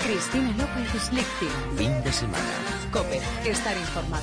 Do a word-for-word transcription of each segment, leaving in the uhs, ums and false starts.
Cristina López Slichting. Fin de semana. COPE. Estar informado.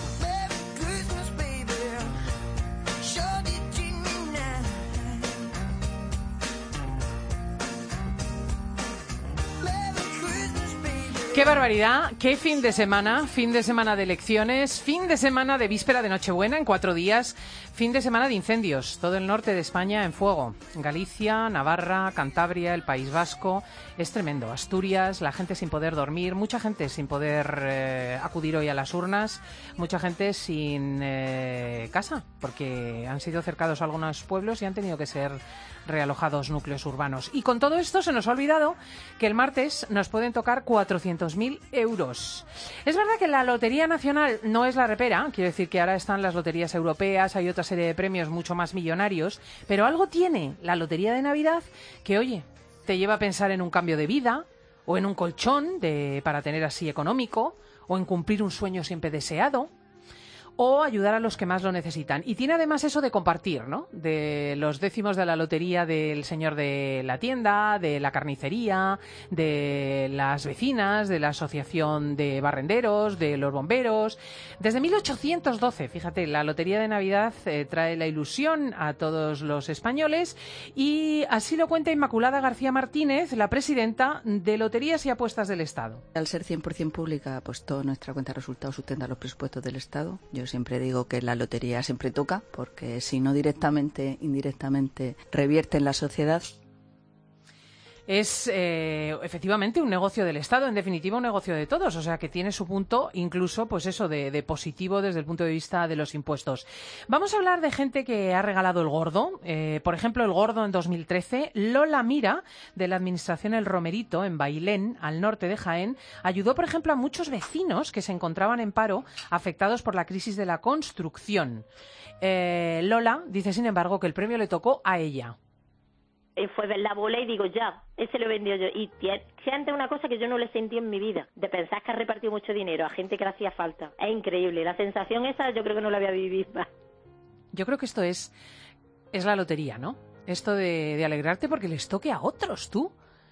¡Qué barbaridad! ¡Qué fin de semana! Fin de semana de elecciones, fin de semana de víspera de Nochebuena en cuatro días, fin de semana de incendios. Todo el norte de España en fuego. Galicia, Navarra, Cantabria, el País Vasco. Es tremendo. Asturias, la gente sin poder dormir, mucha gente sin poder eh, acudir hoy a las urnas, mucha gente sin eh, casa, porque han sido cercados algunos pueblos y han tenido que ser realojados núcleos urbanos. Y con todo esto se nos ha olvidado que el martes nos pueden tocar cuatrocientos mil euros. Es verdad que la Lotería Nacional no es la repera, quiero decir que ahora están las loterías europeas, hay otra serie de premios mucho más millonarios, pero algo tiene la Lotería de Navidad que, oye, te lleva a pensar en un cambio de vida, o en un colchón de, para tener así económico, o en cumplir un sueño siempre deseado, o ayudar a los que más lo necesitan. Y tiene además eso de compartir, ¿no? De los décimos de la lotería del señor de la tienda, de la carnicería, de las vecinas, de la asociación de barrenderos, de los bomberos. Desde mil ochocientos doce, fíjate, la Lotería de Navidad eh, trae la ilusión a todos los españoles, y así lo cuenta Inmaculada García Martínez, la presidenta de Loterías y Apuestas del Estado. Al ser cien por ciento pública, pues toda nuestra cuenta de resultados sustenta los presupuestos del Estado. Yo siempre digo que la lotería siempre toca, porque si no directamente, indirectamente revierte en la sociedad. Es eh, efectivamente un negocio del Estado, en definitiva un negocio de todos, o sea que tiene su punto, incluso pues eso de, de positivo desde el punto de vista de los impuestos. Vamos a hablar de gente que ha regalado el gordo, eh, por ejemplo el gordo en dos mil trece, Lola Mira, de la administración El Romerito, en Bailén, al norte de Jaén, ayudó por ejemplo a muchos vecinos que se encontraban en paro afectados por la crisis de la construcción. Eh, Lola dice sin embargo que el premio le tocó a ella. Fue ver la bola y digo, ya, ese lo vendió yo. Y siente una cosa que yo no le sentí en mi vida, de pensar que ha repartido mucho dinero a gente que le hacía falta. Es increíble, la sensación esa yo creo que no la había vivido más. Yo creo que esto es, es la lotería, ¿no? Esto de, de alegrarte porque les toque a otros, tú.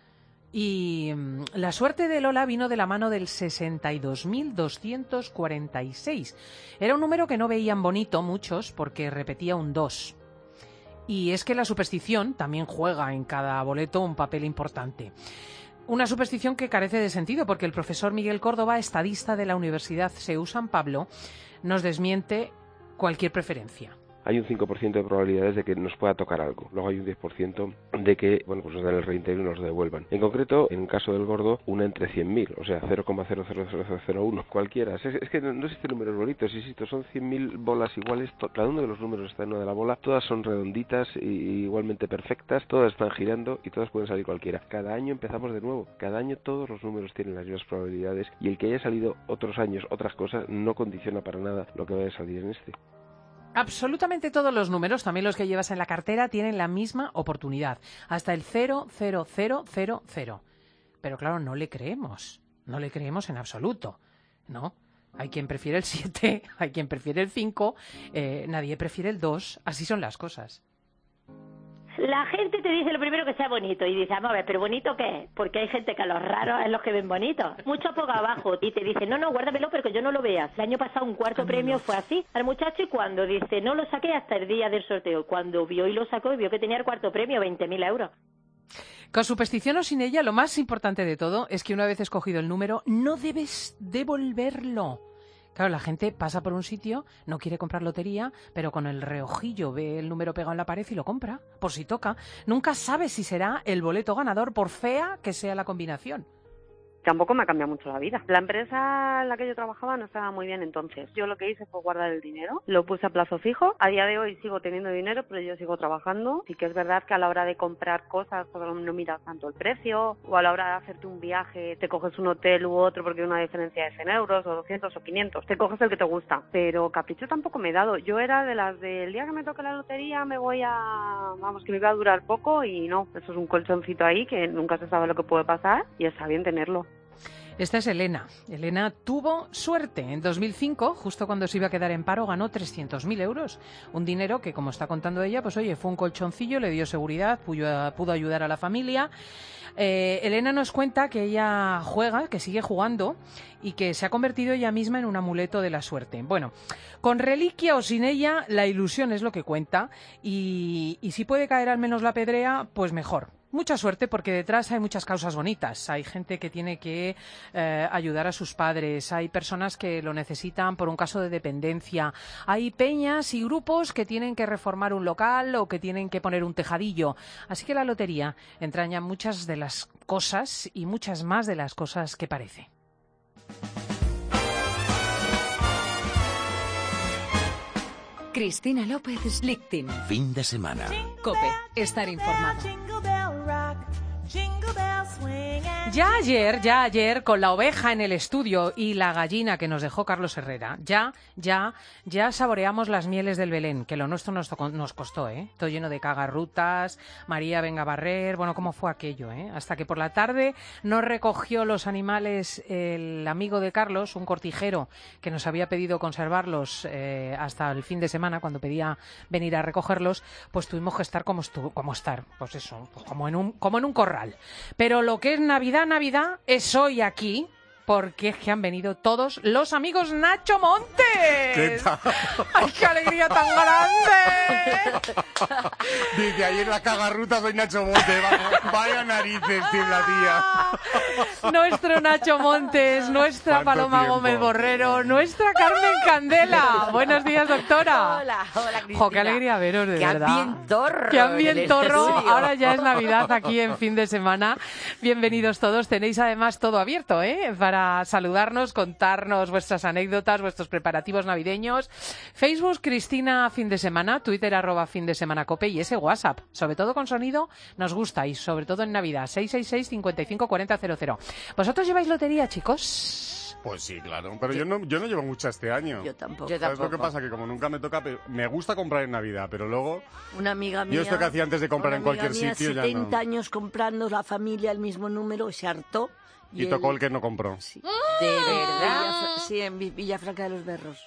Y mmm, la suerte de Lola vino de la mano del sesenta y dos mil doscientos cuarenta y seis. Era un número que no veían bonito muchos porque repetía un dos. Y es que la superstición también juega en cada boleto un papel importante. Una superstición que carece de sentido porque el profesor Miguel Córdoba, estadista de la Universidad CEU San Pablo, nos desmiente cualquier preferencia. Hay un cinco por ciento de probabilidades de que nos pueda tocar algo. Luego hay un diez por ciento de que, bueno, pues nos den el reintegro y nos devuelvan. En concreto, en el caso del gordo, una entre cien mil, o sea, cero coma cero cero cero cero uno, cualquiera. Es, es que no, no existen números bonitos, insisto, son cien mil bolas iguales, to, cada uno de los números está en una de la bola, todas son redonditas y igualmente perfectas, todas están girando y todas pueden salir cualquiera. Cada año empezamos de nuevo, cada año todos los números tienen las mismas probabilidades y el que haya salido otros años, otras cosas, no condiciona para nada lo que vaya a salir en este. Absolutamente todos los números, también los que llevas en la cartera, tienen la misma oportunidad, hasta el cero cero cero cero cero. Pero claro, no le creemos, no le creemos en absoluto, ¿no? Hay quien prefiere el siete, hay quien prefiere el cinco, eh, nadie prefiere el dos, así son las cosas. La gente te dice lo primero que sea bonito y dice, vamos a ver, ¿pero bonito qué es? Porque hay gente que a los raros es los que ven bonitos. Mucho poco abajo y te dice, no, no, guárdamelo pero que yo no lo vea. El año pasado un cuarto premio fue así al muchacho y cuando dice, no lo saqué hasta el día del sorteo. Cuando vio y lo sacó y vio que tenía el cuarto premio, veinte mil euros. Con superstición o sin ella, lo más importante de todo es que una vez escogido el número, no debes devolverlo. Claro, la gente pasa por un sitio, no quiere comprar lotería, pero con el reojillo ve el número pegado en la pared y lo compra, por si toca. Nunca sabe si será el boleto ganador, por fea que sea la combinación. Tampoco me ha cambiado mucho la vida. La empresa en la que yo trabajaba no estaba muy bien entonces. Yo lo que hice fue guardar el dinero, lo puse a plazo fijo. A día de hoy sigo teniendo dinero, pero yo sigo trabajando. Sí que es verdad que a la hora de comprar cosas pues no miras tanto el precio, o a la hora de hacerte un viaje te coges un hotel u otro porque hay una diferencia de cien euros o doscientos o quinientos. Te coges el que te gusta. Pero capricho tampoco me he dado. Yo era de las del día que me toque la lotería me voy a... Vamos, que me iba a durar poco y no. Eso es un colchoncito ahí que nunca se sabe lo que puede pasar y está bien tenerlo. Esta es Elena. Elena tuvo suerte. En dos mil cinco, justo cuando se iba a quedar en paro, ganó trescientos mil euros. Un dinero que, como está contando ella, pues oye, fue un colchoncillo, le dio seguridad, pudo, pudo ayudar a la familia. Eh, Elena nos cuenta que ella juega, que sigue jugando y que se ha convertido ella misma en un amuleto de la suerte. Bueno, con reliquia o sin ella, la ilusión es lo que cuenta y, y si puede caer al menos la pedrea, pues mejor. Mucha suerte porque detrás hay muchas causas bonitas. Hay gente que tiene que eh, ayudar a sus padres, hay personas que lo necesitan por un caso de dependencia, hay peñas y grupos que tienen que reformar un local o que tienen que poner un tejadillo. Así que la lotería entraña muchas de las cosas y muchas más de las cosas que parece. Cristina López Slichting. Fin de semana. COPE. Estar informado. Ya ayer, ya ayer, con la oveja en el estudio y la gallina que nos dejó Carlos Herrera, ya, ya, ya saboreamos las mieles del Belén, que lo nuestro nos, tocó, nos costó, ¿eh? Todo lleno de cagarrutas, María venga a barrer, bueno, ¿cómo fue aquello, eh? Hasta que por la tarde nos recogió los animales el amigo de Carlos, un cortijero que nos había pedido conservarlos eh, hasta el fin de semana, cuando pedía venir a recogerlos, pues tuvimos que estar como, estu como estar, pues eso, pues como en un, como en un corral. Pero lo que es Navidad, Navidad, es hoy aquí, porque es que han venido todos los amigos Nacho Montes. ¿Qué tal? ¡Ay, qué alegría tan grande! Dice, ayer la cagarruta soy Nacho Montes. Vaya narices, tiene la tía. Nuestro Nacho Montes, nuestra Paloma tiempo? Gómez Borrero, nuestra Carmen Candela. Buenos días, doctora. Hola, hola, Cristina. Jo, qué alegría veros, de qué verdad. ambientorro. Qué ambientorro. en el Ahora ya es Navidad aquí en fin de semana. Bienvenidos todos. Tenéis además todo abierto, ¿eh? Para saludarnos, contarnos vuestras anécdotas, vuestros preparativos navideños. Facebook, Cristina Fin de Semana, Twitter, arroba Fin de Semana Cope y ese WhatsApp, sobre todo con sonido, nos gusta y sobre todo en Navidad, seis seis seis, cinco cinco cuatro cero cero cero. ¿Vosotros lleváis lotería, chicos? Pues sí, claro, pero yo no, yo no llevo mucha este año. Yo tampoco. Yo ¿Sabes tampoco. lo que pasa? Que como nunca me toca, me gusta comprar en Navidad, pero luego Una amiga mía. yo esto que hacía antes de comprar una en cualquier amiga mía, sitio ya setenta no. años comprando la familia el mismo número, se hartó. Y tocó el que no compró. Sí. ¿De En verdad? Villafra- Sí, en Vi- Villafranca de los Berros.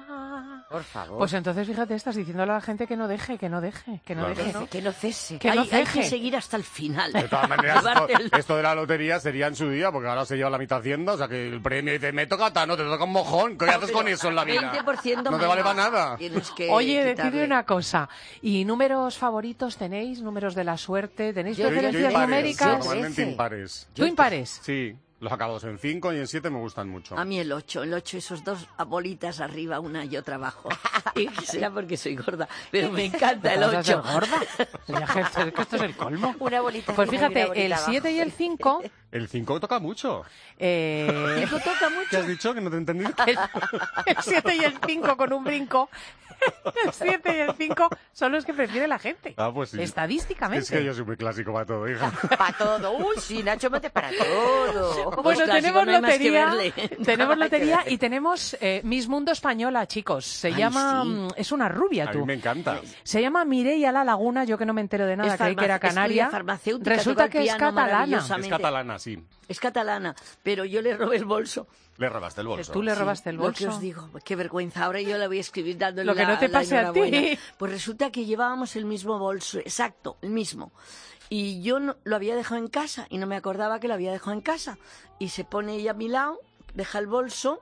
Ah. Por favor. Pues entonces, fíjate, estás diciéndole a la gente que no deje, que no deje, que no Claro. deje, ¿no? que no cese. Que no hay, hay ceje. que seguir hasta el final. De todas maneras, Llevarte el- esto, esto de la lotería sería en su día, porque ahora se lleva la mitad Hacienda, o sea que el premio dice, me toca tanto, te toca un mojón, ¿qué haces con eso en la vida? veinte por ciento No te vale menos. para nada. Tienes que Oye, quitarle. decidme una cosa. ¿Y números favoritos tenéis? ¿Números de la suerte? ¿Tenéis Yo- yo- yo preferencias impares, numéricas? Normalmente trece. impares. ¿Tú impares? Sí, los acabados en cinco y en siete me gustan mucho. A mí el ocho, el ocho, esos dos bolitas arriba, una y otra abajo. Y será porque soy gorda, pero me encanta el ¿Te vas a hacer ocho. gorda? Ya, jefe, es que esto es el colmo. Una bolita Pues arriba y una fíjate, bolita el abajo. siete y el cinco... El cinco toca mucho. Eh, Eso toca ¿Qué mucho. has dicho? Que no te he entendido. el, el siete y el cinco con un brinco. El siete y el cinco son los que prefiere la gente. Ah, pues sí. Estadísticamente. Es que yo soy muy clásico para todo, hija. Para todo. Uy, sí, Nacho Montes para todo. Bueno, Pues clásico, tenemos no hay más que lotería, verle. tenemos No hay que lotería verle. y tenemos eh, Miss Mundo Española, chicos. Se Ay, llama, sí. mm, es una rubia, A tú. mí me encanta. Se llama Mireia La Laguna, yo que no me entero de nada, Es creí que era farmac- canaria. estudia farmacéutica, Resulta toca el que es piano catalana. maravillosa. Es catalana, sí. Es catalana, pero yo le robé el bolso. Le robaste el bolso. Tú le robaste el Lo que bolso. os digo, qué vergüenza. Ahora yo la voy a escribir dándole Lo que la- no te la pase a ti. enhorabuena. Pues resulta que llevábamos el mismo bolso, exacto, el mismo. Y yo no, lo había dejado en casa y no me acordaba que lo había dejado en casa. Y se pone ella a mi lado, deja el bolso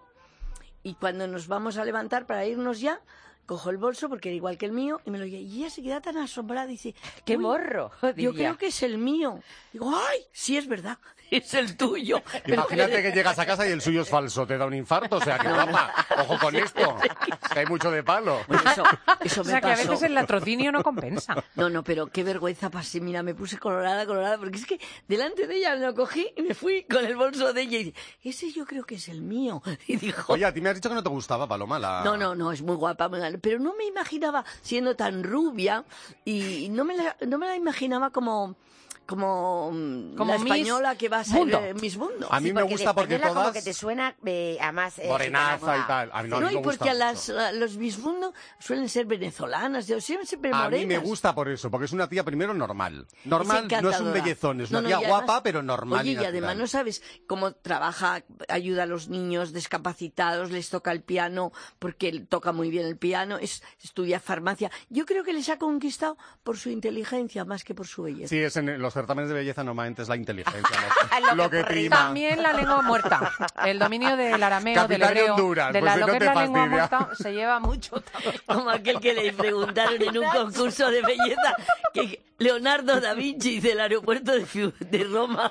y cuando nos vamos a levantar para irnos ya, cojo el bolso porque era igual que el mío y me lo llevo. Y ella se queda tan asombrada y dice, ¡Qué "Uy, morro! yo diría. creo que es el mío". Digo, ¡ay! Sí, es verdad, es el tuyo. Imagínate que llegas a casa y el suyo es falso, te da un infarto, o sea, que guapa, ojo con esto, que hay mucho de palo. Pues eso, eso O me sea que a pasó. veces el latrocinio no compensa. No, no, pero qué vergüenza pasé. Mira, me puse colorada, colorada, porque es que delante de ella me lo cogí y me fui con el bolso de ella y dije, ese yo creo que es el mío. Y dijo, Oye, a ti me has dicho que no te gustaba, Paloma, la... no, no, no, es muy guapa, muy guapa, pero no me imaginaba siendo tan rubia y no me la, no me la imaginaba como... como, mm, Como la Miss española que va a ser Mundo. eh, Miss Mundo. A mí Sí, me porque gusta de porque española como todas... que te suena eh, a más... eh, Morenaza gitana. y tal. A mí no, a No, mí y me porque gusta a las, mucho. a los Miss Mundo suelen ser venezolanas, yo siempre, siempre A morenas. mí me gusta por eso, porque es una tía primero normal. Normal, no es un encantadora. bellezón, es una No, no, tía y además- guapa, pero normal Oye, y y además natural. no sabes cómo trabaja, ayuda a los niños discapacitados, les toca el piano, porque él toca muy bien el piano, es, estudia farmacia. Yo creo que les ha conquistado por su inteligencia más que por su belleza. Sí, es en los certámenes de belleza normalmente es la inteligencia Lo lo, lo que que prima. prima. También la lengua muerta. El dominio del arameo, del Capitán de hebreo, Honduras, de pues la, si lo no que te es la lengua fastidia. muerta, se lleva mucho también. Como aquel que le preguntaron en un concurso de belleza que Leonardo da Vinci del aeropuerto de, Fiu- de Roma.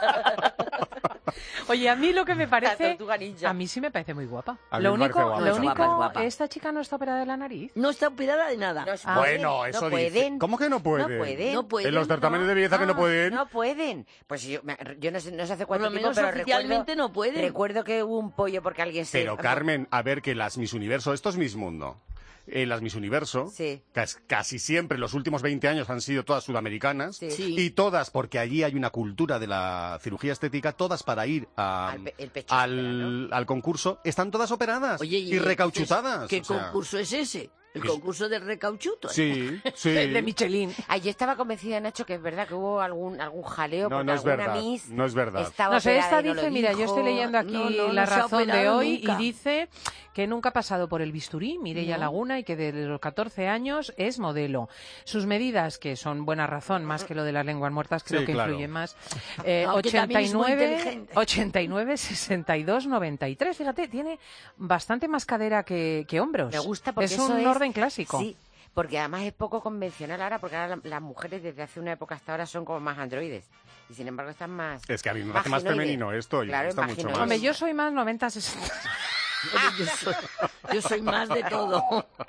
Oye, a mí lo que me La parece... tortuga ninja. A mí sí me parece muy guapa. A mí Lo me parece único, guapa. lo No, es único, guapa, es guapa. ¿esta chica no está operada de la nariz? No está operada de nada. No, Ah. Bueno, no eso pueden. dice. ¿Cómo que no pueden? No pueden. No pueden, En los certámenes no. de belleza que no Ah, pueden. No pueden. Pues yo, me- yo no sé, no sé hace Por cuánto lo tiempo, menos pero oficialmente recuerdo, no pueden. recuerdo que hubo un pollo porque alguien se... Pero Carmen, a ver que las Miss Universo, esto es Miss Mundo. Eh, las Miss Universo, Sí. cas- casi siempre, los últimos veinte años han sido todas sudamericanas. Sí. Sí. Y todas, porque allí hay una cultura de la cirugía estética, todas para ir a- Al pe- el pecho al, entero, al concurso, están todas operadas Oye, y, recauchutadas. ¿Qué o sea, concurso es ese? El es- concurso del recauchuto. ¿eh? Sí, sí. De, de Michelin. Ay, yo estaba convencida, Nacho, que es verdad que hubo algún, algún jaleo No, porque no es alguna verdad, Miss no es verdad. estaba No sé, operada esta y no lo dice, mira, yo estoy dijo. leyendo aquí No, no, la no se ha razón de operado hoy nunca. y dice que nunca ha pasado por el bisturí, Mireia No. Laguna, y que desde los catorce años es modelo. Sus medidas, que son buena razón, más que lo de las lenguas muertas, creo Sí, que claro. influyen más. Eh, Aunque también es muy ochenta y nueve, inteligente. ochenta y nueve, sesenta y dos, noventa y tres. Fíjate, tiene bastante más cadera que, que hombros. Me gusta porque es eso un es- orden clásico. Sí, porque además es poco convencional ahora, porque ahora la- las mujeres desde hace una época hasta ahora son como más androides. Y sin embargo están más... Es que a mí me parece más vaginoides. femenino esto y me Claro, gusta mucho vaginoides. más. Hombre, yo soy más noventa, sesenta. Oye, yo, soy, yo soy más de todo.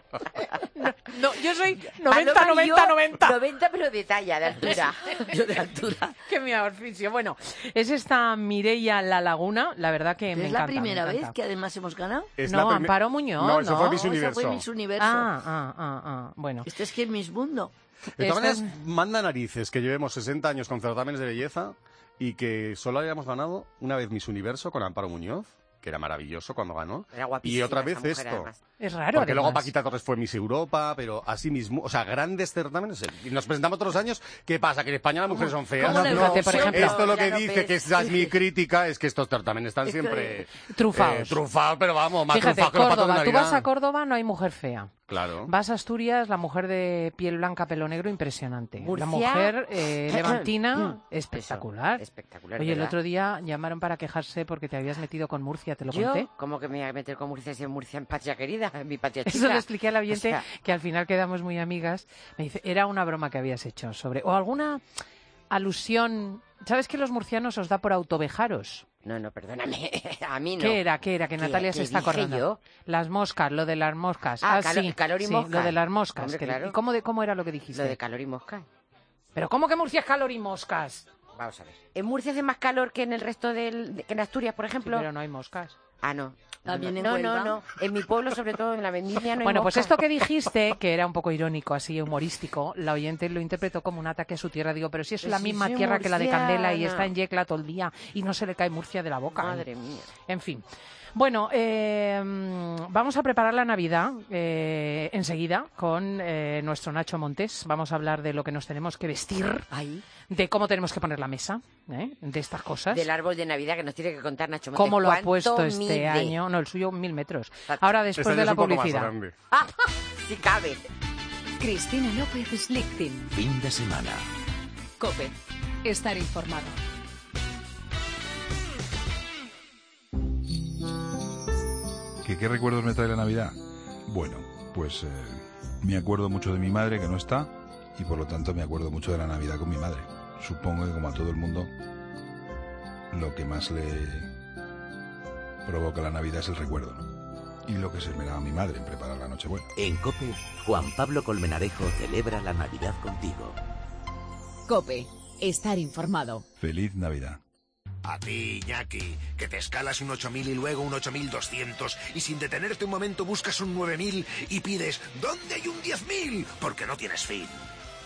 No, yo soy Paloma noventa, y noventa, yo, noventa. noventa, pero de talla, de altura. Yo de altura. Que mi oficio. Bueno, es esta Mireia La Laguna, la verdad que me Es encanta. la primera me vez encanta. que además hemos ganado. Es No, la prime- Amparo Muñoz, No, eso ¿no? fue Miss Esa Universo. fue Miss Universo. Ah, ah, ah, ah, bueno. Esto es que es Miss Mundo. De todas Esta maneras, manda narices que llevemos sesenta años con certámenes de belleza y que solo hayamos ganado una vez Miss Universo con Amparo Muñoz, que era maravilloso cuando ganó. Era guapísima Y otra esa vez mujer, esto. además. Es raro, Porque luego además. Paquita Torres fue Miss Europa, pero así mismo, o sea, grandes certámenes. Y nos presentamos todos los años. ¿Qué pasa? ¿Que en España las mujeres son feas? cómo le No, Fíjate, por ejemplo, esto lo que Claro, dice, ves. que esa es mi crítica, es que estos certámenes están Es que- siempre... Trufados. eh, trufados, pero vamos, más Fíjate, trufados que los patos de Córdoba, tú Navidad. vas a Córdoba, no hay mujer fea. Claro. Vas a Asturias, la mujer de piel blanca, pelo negro, impresionante. Murcia. La mujer eh, levantina, espectacular. Eso, espectacular, Oye, el ¿verdad? otro día llamaron para quejarse porque te habías metido con Murcia, ¿te lo conté? Yo, ¿cómo que me voy a meter con Murcia si en Murcia en patria querida? En mi patria chica. Eso le expliqué al oyente, O sea, que al final quedamos muy amigas. Me dice, era una broma que habías hecho sobre... O alguna alusión... ¿Sabes que los murcianos os da por autovejaros? no, no, perdóname. A mí no. ¿Qué era? ¿Qué era? Que ¿Qué- Natalia qué se está dije acordando. yo? Las moscas, lo de las moscas. Ah, Ah, calo- sí, calor y sí, moscas. lo de las moscas. Hombre, que- claro. ¿Y cómo, de, cómo era lo que dijiste? Lo de calor y mosca. ¿Pero cómo que Murcia es calor y moscas? Vamos a ver. ¿En Murcia hace más calor que en el resto del... de- que en Asturias, por Sí, ejemplo? pero no hay moscas. Ah, no. También en no, no, Huelva. no. En mi pueblo, sobre todo en la vendimia, no hay Bueno, pues mosca. esto que dijiste, que era un poco irónico, así humorístico, la oyente lo interpretó como un ataque a su tierra. Digo, pero si es Pero la si misma soy tierra que la de Candela y murciana. está en Yecla todo el día y no se le cae Murcia de la boca. ¿eh? Madre mía. En fin. Bueno, eh, vamos a preparar la Navidad eh, enseguida con eh, nuestro Nacho Montes. Vamos a hablar de lo que nos tenemos que vestir, Ahí. de cómo tenemos que poner la mesa, ¿eh? De estas cosas. Del árbol de Navidad que nos tiene que contar Nacho Montes. Cómo lo ha ¿Cuánto puesto este mide? año. No, el suyo mil metros. Exacto. Ahora, después Este año de es la un poco más publicidad. grande. ¡Ah! Si cabe. Cristina López Slichting. Fin de semana. Cope. Estar informado. ¿Qué, qué recuerdos me trae la Navidad? Bueno, pues eh, me acuerdo mucho de mi madre, que no está, y por lo tanto me acuerdo mucho de la Navidad con mi madre. Supongo que, como a todo el mundo, lo que más le provoca la Navidad es el recuerdo, ¿no? Y lo que se esmeraba mi madre en preparar la Nochebuena. En COPE, Juan Pablo Colmenarejo celebra la Navidad contigo. Cope. Estar informado. ¡Feliz Navidad! A ti, Iñaki, que te escalas un ocho mil y luego un ocho mil doscientos y sin detenerte un momento buscas un nueve mil y pides ¿dónde hay un diez mil? Porque no tienes fin.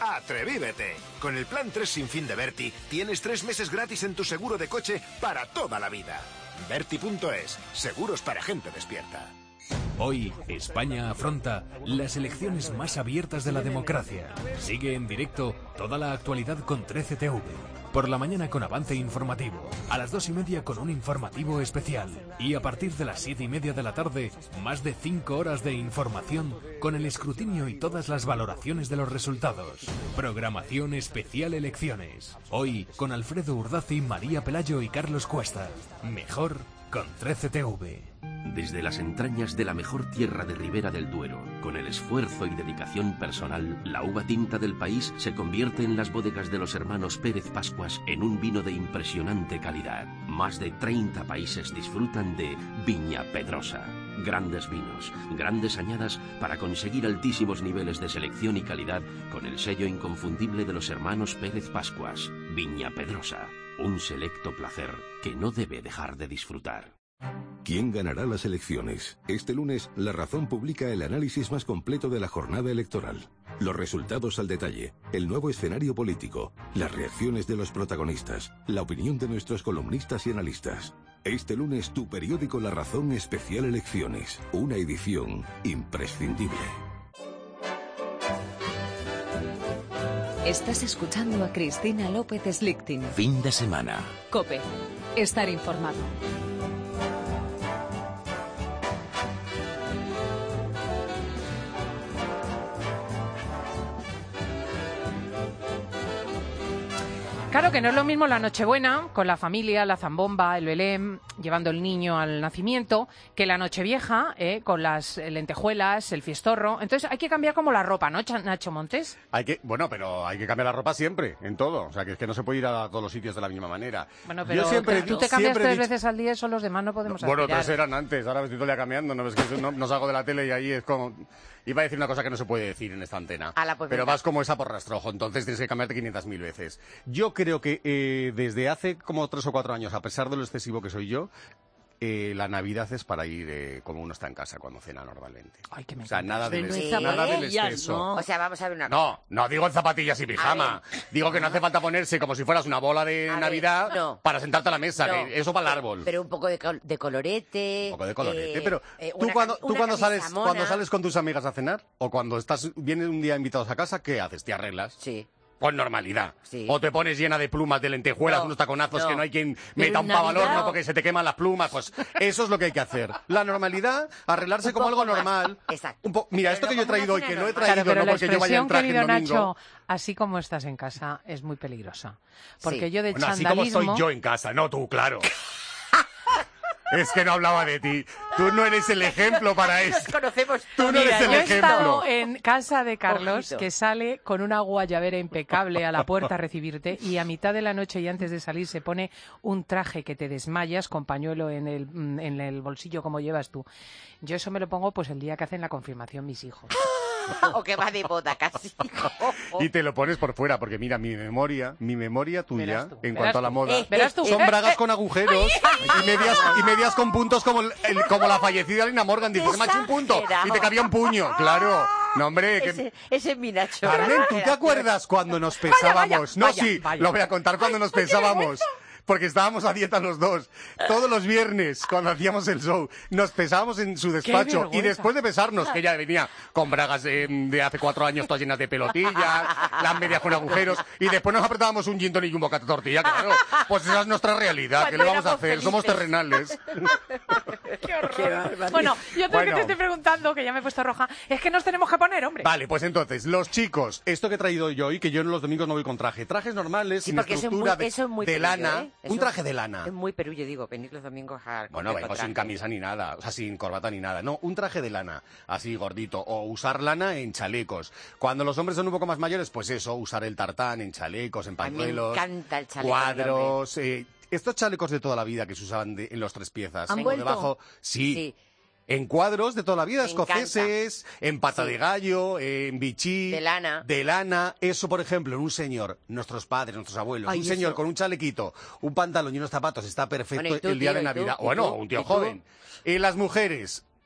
¡Atrevívete! Con el plan tres sin fin de Berti, tienes tres meses gratis en tu seguro de coche para toda la vida. Berti punto es, seguros para gente despierta. Hoy, España afronta las elecciones más abiertas de la democracia. Sigue en directo toda la actualidad con trece T V. Por la mañana con avance informativo. A las dos y media con un informativo especial. Y a partir de las siete y media de la tarde, más de cinco horas de información con el escrutinio y todas las valoraciones de los resultados. Programación especial elecciones. Hoy con Alfredo Urdazi, María Pelayo y Carlos Cuesta. Mejor con trece T V. Desde las entrañas de la mejor tierra de Ribera del Duero, con el esfuerzo y dedicación personal, la uva tinta del país se convierte en las bodegas de los hermanos Pérez Pascuas en un vino de impresionante calidad. Más de treinta países disfrutan de Viña Pedrosa. Grandes vinos, grandes añadas para conseguir altísimos niveles de selección y calidad con el sello inconfundible de los hermanos Pérez Pascuas. Viña Pedrosa, un selecto placer que no debe dejar de disfrutar. ¿Quién ganará las elecciones? Este lunes, La Razón publica el análisis más completo de la jornada electoral. Los resultados al detalle, el nuevo escenario político, las reacciones de los protagonistas, la opinión de nuestros columnistas y analistas. Este lunes, tu periódico La Razón Especial Elecciones, una edición imprescindible. Estás escuchando a Cristina López Slichting. Fin de semana. COPE. Estar informado. Claro que no es lo mismo la Nochebuena, con la familia, la zambomba, el Belén, llevando el niño al nacimiento, que la Nochevieja, eh, con las lentejuelas, el fiestorro. Entonces hay que cambiar como la ropa, ¿no, Nacho Montes? Hay que, bueno, pero hay que cambiar la ropa siempre, en todo. O sea, que es que no se puede ir a todos los sitios de la misma manera. Bueno, pero Yo siempre, tú te cambias tres he dicho... veces al día, eso los demás no podemos no, Bueno, aspirar. tres eran antes, ahora me estoy todo el día cambiando. No ves que no, no salgo de la tele y ahí es como... Iba a decir una cosa que no se puede decir en esta antena, Ala, pues pero venga. vas como esa por rastrojo, entonces tienes que cambiarte quinientas mil veces. Yo creo que eh, desde hace como tres o cuatro años, a pesar de lo excesivo que soy yo, eh, la Navidad es para ir eh, como uno está en casa cuando cena normalmente. Ay, que me o sea, nada del, Pero es- en nada del zapatillas, exceso. ¿no? O sea, vamos a ver una cosa. No, no digo en zapatillas y pijama. Digo que no hace falta ponerse como si fueras una bola de A ver, Navidad no. para sentarte a la mesa, No. que eso para el árbol. Pero un poco de, col- de colorete. Un poco de colorete, eh, pero eh, tú una cuando, cami- tú una cuando camisa sales mona. cuando sales con tus amigas a cenar o cuando estás vienes un día invitados a casa, ¿qué haces? ¿Te arreglas? Sí. Con normalidad. Sí. O te pones llena de plumas, de lentejuelas, No, unos taconazos no. que no hay quien Pero meta en un pavo al horno Navidad- porque se te queman las plumas. Pues eso es lo que hay que hacer. La normalidad, arreglarse Un como algo poco más. normal. Exacto. Un po- Mira, Pero esto no que yo he como traído hoy, una que cena no he normal. traído Claro, pero no la porque yo vaya en expresión, traje el querido domingo. Nacho, así como estás en casa, es muy peligrosa. Porque Sí. yo de Bueno, así chandalismo... como estoy yo en casa, no tú, claro. Es que no hablaba de ti. Tú no eres el ejemplo para Nos esto. conocemos. Tú no Mira, eres el yo he ejemplo. estado en casa de Carlos, Ojito. que sale con una guayabera impecable a la puerta a recibirte, y a mitad de la noche y antes de salir se pone un traje que te desmayas con pañuelo en el, mm, en el bolsillo como llevas tú. Yo eso me lo pongo pues el día que hacen la confirmación mis hijos. O que va de boda casi. Y te lo pones por fuera, porque mira, mi memoria, mi memoria tuya, Verás tú, en verás cuanto a la tú. moda, Eh, verás tú. son Eh, bragas eh, con agujeros y medias, y medias con puntos como, el- el- como la fallecida Lina Morgan. Dices, se me ha hecho un punto Exagerado. y te cabía un puño. Claro. No, hombre, que... Ese, ese es mi Nacho. Carmen, ¿tú te acuerdas cuando nos pesábamos? no, vaya, sí, vaya. lo voy a contar cuando nos pesábamos. Porque estábamos a dieta los dos. Todos los viernes, cuando hacíamos el show, nos pesábamos en su despacho. Y vergüenza. después de pesarnos, que ella venía con bragas de, de hace cuatro años todas llenas de pelotillas, las medias con agujeros, y después nos apretábamos un gin tonic y un bocata de tortilla, claro. Pues esa es nuestra realidad. ¿Qué le Cuando vamos a éramos hacer? Somos felices. terrenales. ¡Qué horror! Bueno, yo tengo Bueno. que te estoy preguntando, que ya me he puesto roja, es que nos tenemos que poner, hombre. Vale, pues entonces, los chicos, esto que he traído yo hoy, que yo en los domingos no voy con traje, trajes normales, Sí, sin porque eso es muy, estructura, de, eso es muy de perullo, lana, ¿eh? un Eso traje de lana. Es muy perullo, digo, venir los domingos a... Bueno, con vengo traje. sin camisa ni nada, o sea, sin corbata ni nada. No, un traje de lana, así gordito, o usar lana en chalecos. Cuando los hombres son un poco más mayores, pues eso, usar el tartán en chalecos, en A mí me pañuelos, encanta el chaleco, cuadros, eh, estos chalecos de toda la vida que se usaban de- en los tres piezas, ¿Han por vuelto? debajo, sí. Sí. En cuadros de toda la vida, Me encanta. escoceses, en pata Sí. de gallo, en bichí. De lana. De lana. Eso, por ejemplo, en un señor, nuestros padres, nuestros abuelos, Ay, un señor eso. con un chalequito, un pantalón y unos zapatos, está perfecto Bueno, ¿y tú, el día tío, de y tú? Navidad. ¿Y Bueno, tú? un tío ¿Y tú? joven. Y las mujeres,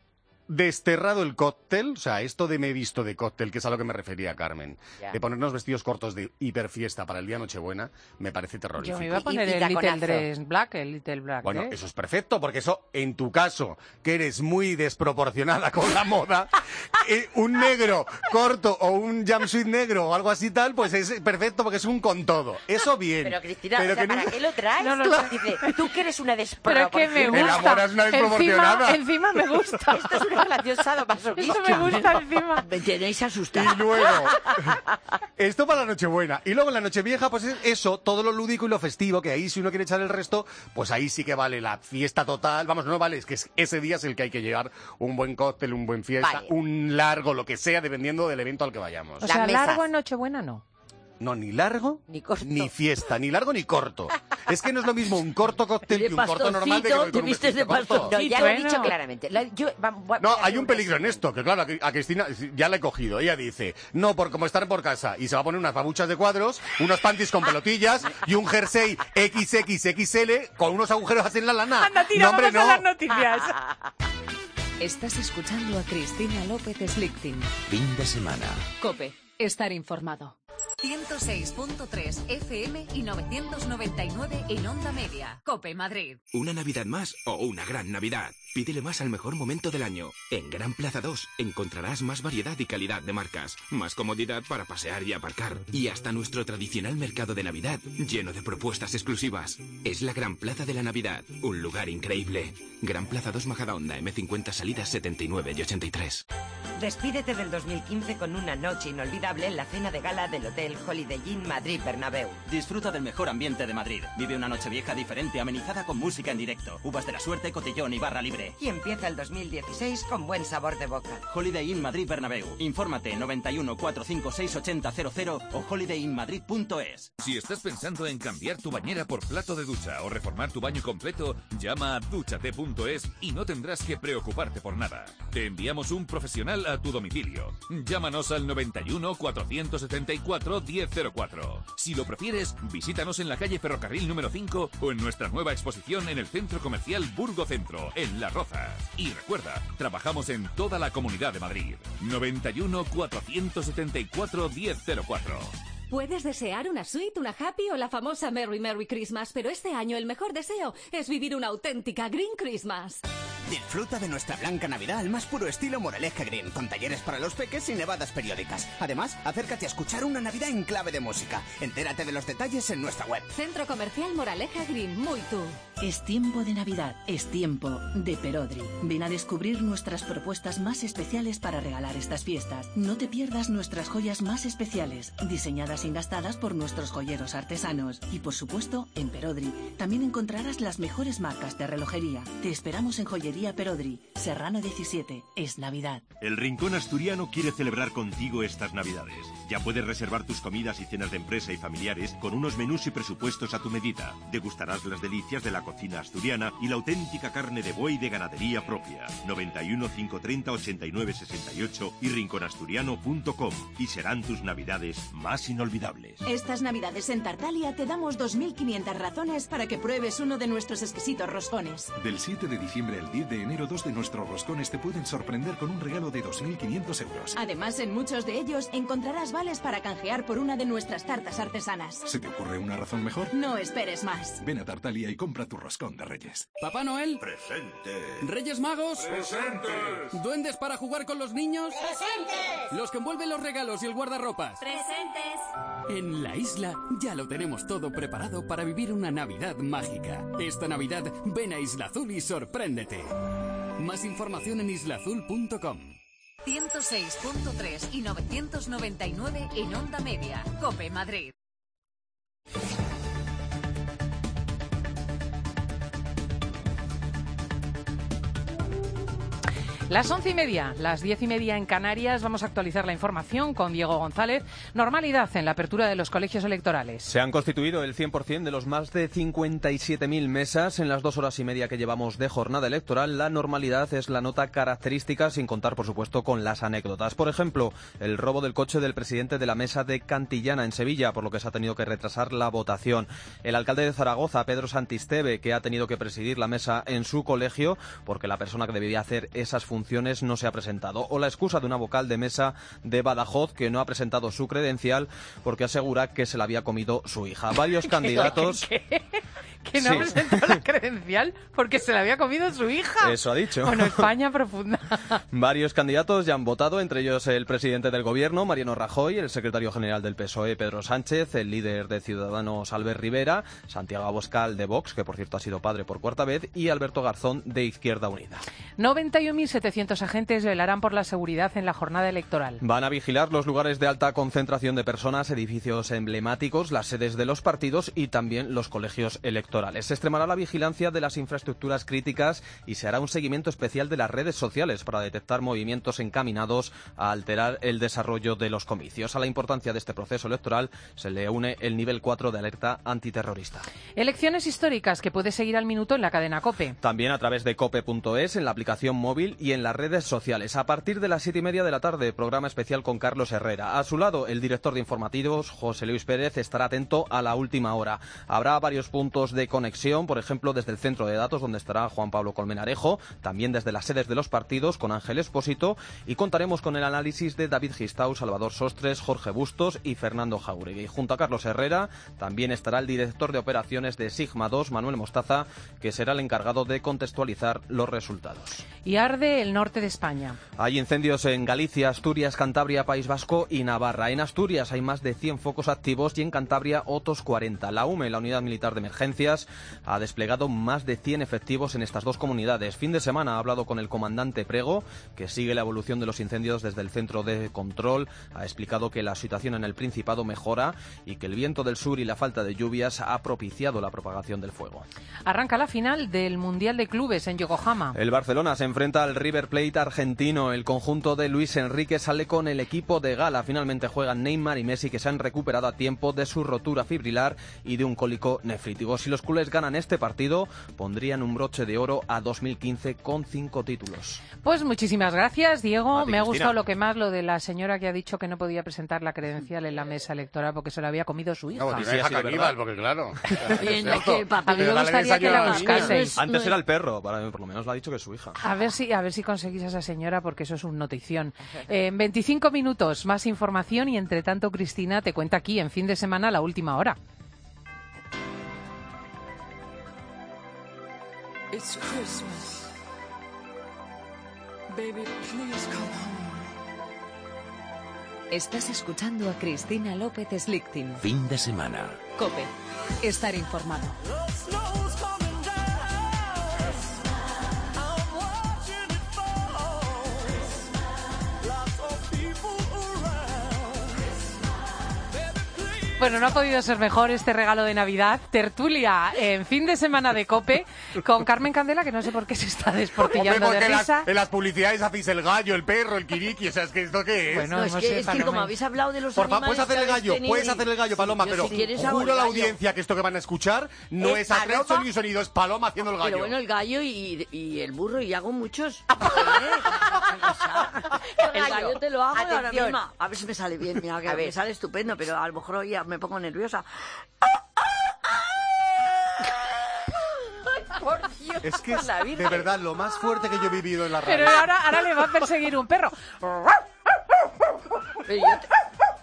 desterrado el cóctel, o sea, esto de me he visto de cóctel, que es a lo que me refería Carmen, Ya. de ponernos vestidos cortos de hiperfiesta para el día Nochebuena, me parece terrorífico. Yo me iba a poner Y- y el Little taconazo. Dress Black, el Little Black. Bueno, ¿eh? eso es perfecto, porque eso, en tu caso, que eres muy desproporcionada con la moda, eh, un negro corto o un jumpsuit negro o algo así tal, pues es perfecto porque es un con todo. Eso bien. Pero Cristina, Pero o sea, que ¿para no- qué lo traes? No, no, Tú, no. dice, tú que eres una Pero es desproporcionada. que me El gusta. amor es una desproporcionada. Encima, encima me gusta. Esto es una relación sadomasoquista. Eso me gusta encima. Me tenéis asustada. Y luego, esto para la Nochebuena. Y luego en la Nochevieja, pues es eso, todo lo lúdico y lo festivo, que ahí si uno quiere echar el resto, pues ahí sí que vale la fiesta total. Vamos, no vale, es que es- ese día es el que hay que llevar un buen cóctel, un buen fiesta, Vale. un largo, lo que sea, dependiendo del evento al que vayamos. O Las sea, mesas. largo en Nochebuena no. No, ni largo, Ni corto. ni fiesta, ni largo ni corto. Es que no es lo mismo un corto cóctel De que un corto normal de que pastorcito, voy con te un vistes de vestido corto. pastorcito. No, ya lo he Bueno. dicho claramente. La- yo- va- voy- No, voy a hay hacer un peligro en resumen. esto, que claro, a a Cristina ya la he cogido. Ella dice, no, por como estar por casa, y se va a poner unas babuchas de cuadros, unos panties con pelotillas y un jersey equis equis equis ele con unos agujeros así en la lana. Anda, tira, no, hombre, vamos a no. las noticias. Estás escuchando a Cristina López Slichting. Fin de semana. Cope, estar informado. ciento seis punto tres F M y novecientos noventa y nueve en Onda Media. Cope Madrid. ¿Una Navidad más o una gran Navidad? Pídele más al mejor momento del año. En Gran Plaza dos encontrarás más variedad y calidad de marcas, más comodidad para pasear y aparcar, y hasta nuestro tradicional mercado de Navidad, lleno de propuestas exclusivas. Es la Gran Plaza de la Navidad, un lugar increíble. Gran Plaza dos Majadahonda, eme cincuenta, salidas setenta y nueve y ochenta y tres. Despídete del dos mil quince con una noche inolvidable en la cena de gala del Hotel Holiday Inn Madrid Bernabéu. Disfruta del mejor ambiente de Madrid. Vive una noche vieja diferente amenizada con música en directo, uvas de la suerte, cotillón y barra libre. Y empieza el dos mil dieciséis con buen sabor de boca. Holiday Inn Madrid Bernabéu. Infórmate noventa y uno, cuatrocientos cincuenta y seis, ochenta cero cero o holiday inn madrid punto es. Si estás pensando en cambiar tu bañera por plato de ducha o reformar tu baño completo, llama a dúchate punto es y no tendrás que preocuparte por nada. Te enviamos un profesional a tu domicilio. Llámanos al noventa y uno, cuatrocientos setenta y cuatro, diez cero cuatro. Si lo prefieres, visítanos en la calle Ferrocarril número cinco o en nuestra nueva exposición en el Centro Comercial Burgo Centro, en Las Rozas. Y recuerda, trabajamos en toda la Comunidad de Madrid. noventa y uno, cuatrocientos setenta y cuatro, diez cero cuatro. Puedes desear una suite, una happy o la famosa Merry Merry Christmas, pero este año el mejor deseo es vivir una auténtica Green Christmas. Disfruta de nuestra blanca Navidad al más puro estilo Moraleja Green, con talleres para los peques y nevadas periódicas. Además, acércate a escuchar una Navidad en clave de música. Entérate de los detalles en nuestra web. Centro Comercial Moraleja Green, muy tú. Es tiempo de Navidad, es tiempo de Perodri. Ven a descubrir nuestras propuestas más especiales para regalar estas fiestas. No te pierdas nuestras joyas más especiales, diseñadas y gastadas por nuestros joyeros artesanos. Y por supuesto, en Perodri también encontrarás las mejores marcas de relojería. Te esperamos en Joyería Perodri, Serrano diecisiete. Es Navidad. El Rincón Asturiano quiere celebrar contigo estas Navidades. Ya puedes reservar tus comidas y cenas de empresa y familiares con unos menús y presupuestos a tu medida. Degustarás las delicias de la cocina asturiana y la auténtica carne de buey de ganadería propia. noventa y uno, quinientos treinta, ochenta y nueve, sesenta y ocho y rinconasturiano punto com. Y serán tus Navidades más inolvidables. Estas Navidades en Tartalia te damos dos mil quinientas razones para que pruebes uno de nuestros exquisitos roscones. Del siete de diciembre al diez de enero, dos de nuestros roscones te pueden sorprender con un regalo de dos mil quinientos euros. Además, en muchos de ellos encontrarás vales para canjear por una de nuestras tartas artesanas. ¿Se te ocurre una razón mejor? No esperes más. Ven a Tartalia y compra tu roscón de Reyes. ¿Papá Noel? Presente. ¿Reyes Magos? Presentes. ¿Duendes para jugar con los niños? ¡Presentes! ¿Los que envuelven los regalos y el guardarropas? ¡Presentes! En la isla ya lo tenemos todo preparado para vivir una Navidad mágica. Esta Navidad ven a Isla Azul y sorpréndete. Más información en isla azul punto com. ciento seis punto tres y novecientos noventa y nueve en Onda Media. Cope Madrid. Las once y media, las diez y media en Canarias, vamos a actualizar la información con Diego González. Normalidad en la apertura de los colegios electorales. Se han constituido el cien por ciento de los más de cincuenta y siete mil mesas en las dos horas y media que llevamos de jornada electoral. La normalidad es la nota característica, sin contar, por supuesto, con las anécdotas. Por ejemplo, el robo del coche del presidente de la mesa de Cantillana en Sevilla, por lo que se ha tenido que retrasar la votación. El alcalde de Zaragoza, Pedro Santisteve, que ha tenido que presidir la mesa en su colegio, porque la persona que debía hacer esas funciones funciones no se ha presentado. O la excusa de una vocal de mesa de Badajoz que no ha presentado su credencial porque asegura que se la había comido su hija. Varios candidatos... ¿Qué? ¿Qué? Que no Sí. ha presentado la credencial porque se la había comido su hija. Eso ha dicho. Bueno, España profunda. Varios candidatos ya han votado, entre ellos el presidente del Gobierno, Mariano Rajoy, el secretario general del P S O E, Pedro Sánchez, el líder de Ciudadanos, Albert Rivera, Santiago Abascal, de Vox, que por cierto ha sido padre por cuarta vez, y Alberto Garzón, de Izquierda Unida. noventa y un mil setecientos agentes velarán por la seguridad en la jornada electoral. Van a vigilar los lugares de alta concentración de personas, edificios emblemáticos, las sedes de los partidos y también los colegios electorales. Se extremará la vigilancia de las infraestructuras críticas y se hará un seguimiento especial de las redes sociales para detectar movimientos encaminados a alterar el desarrollo de los comicios. A la importancia de este proceso electoral se le une el nivel cuatro de alerta antiterrorista. Elecciones históricas que puedes seguir al minuto en la cadena COPE. También a través de cope punto es, en la aplicación móvil y en las redes sociales. A partir de las siete y media de la tarde, programa especial con Carlos Herrera. A su lado, el director de informativos, José Luis Pérez, estará atento a la última hora. Habrá varios puntos de conexión, por ejemplo, desde el centro de datos, donde estará Juan Pablo Colmenarejo, también desde las sedes de los partidos, con Ángel Expósito, y contaremos con el análisis de David Gistau, Salvador Sostres, Jorge Bustos y Fernando Jauregui. Y junto a Carlos Herrera, también estará el director de operaciones de Sigma dos, Manuel Mostaza, que será el encargado de contextualizar los resultados. Y arde el norte de España. Hay incendios en Galicia, Asturias, Cantabria, País Vasco y Navarra. En Asturias hay más de cien focos activos y en Cantabria otros cuarenta. La U M E, la Unidad Militar de Emergencias, ha desplegado más de cien efectivos en estas dos comunidades. Fin de semana ha hablado con el comandante Prego, que sigue la evolución de los incendios desde el centro de control. Ha explicado que la situación en el Principado mejora y que el viento del sur y la falta de lluvias ha propiciado la propagación del fuego. Arranca la final del Mundial de Clubes en Yokohama. El Barcelona se enfrenta al River Plate argentino. El conjunto de Luis Enrique sale con el equipo de gala. Finalmente juegan Neymar y Messi, que se han recuperado a tiempo de su rotura fibrilar y de un cólico nefrítico. Si los culés ganan este partido, pondrían un broche de oro a dos mil quince con cinco títulos. Pues muchísimas gracias, Diego. A ti, Me ha Cristina. gustado lo que más, lo de la señora que ha dicho que no podía presentar la credencial en la mesa electoral porque se lo había comido su hija. No, tiene una hija caníbal, porque claro. Bien, es que papá, A mí me Dale gustaría que la desayuno a la niña. buscaseis. Antes era el perro, para- por lo menos lo ha dicho que es su hija. A ver si, a ver si conseguís a esa señora, porque eso es un notición. Eh, en veinticinco minutos más información y entre tanto Cristina te cuenta aquí en Fin de Semana la última hora. It's Christmas. Baby, please come home. Estás escuchando a Cristina López Slichting. Fin de semana. COPE. Estar informado. Bueno, no ha podido ser mejor este regalo de Navidad. Tertulia en Fin de Semana de COPE con Carmen Candela, que no sé por qué se está desportillando Hombre, de porque risa. las- en las publicidades hacéis el gallo, el perro, el kiriki, o sea, es que esto qué es. Bueno, No, es hemos que, sido es que como palomas. habéis hablado de los Por favor, animales puedes hacer el que habéis gallo, tenido puedes y- hacer el gallo, Sí, Paloma, yo pero si quieres hago juro a el la gallo. audiencia que esto que van a escuchar no Es es a tres Paloma. sonido y sonido, es Paloma haciendo el gallo. Pero bueno, el gallo y, y el burro, y hago muchos. El gallo te lo hago ahora Atención. mismo. A ver si me sale bien, mira, que A me ver. sale estupendo, pero a lo mejor hoy ya me pongo nerviosa. Por Dios, Es que es la de Virgen. verdad lo más fuerte que yo he vivido en la radio. Pero ahora, ahora le va a perseguir un perro. Pero yo te-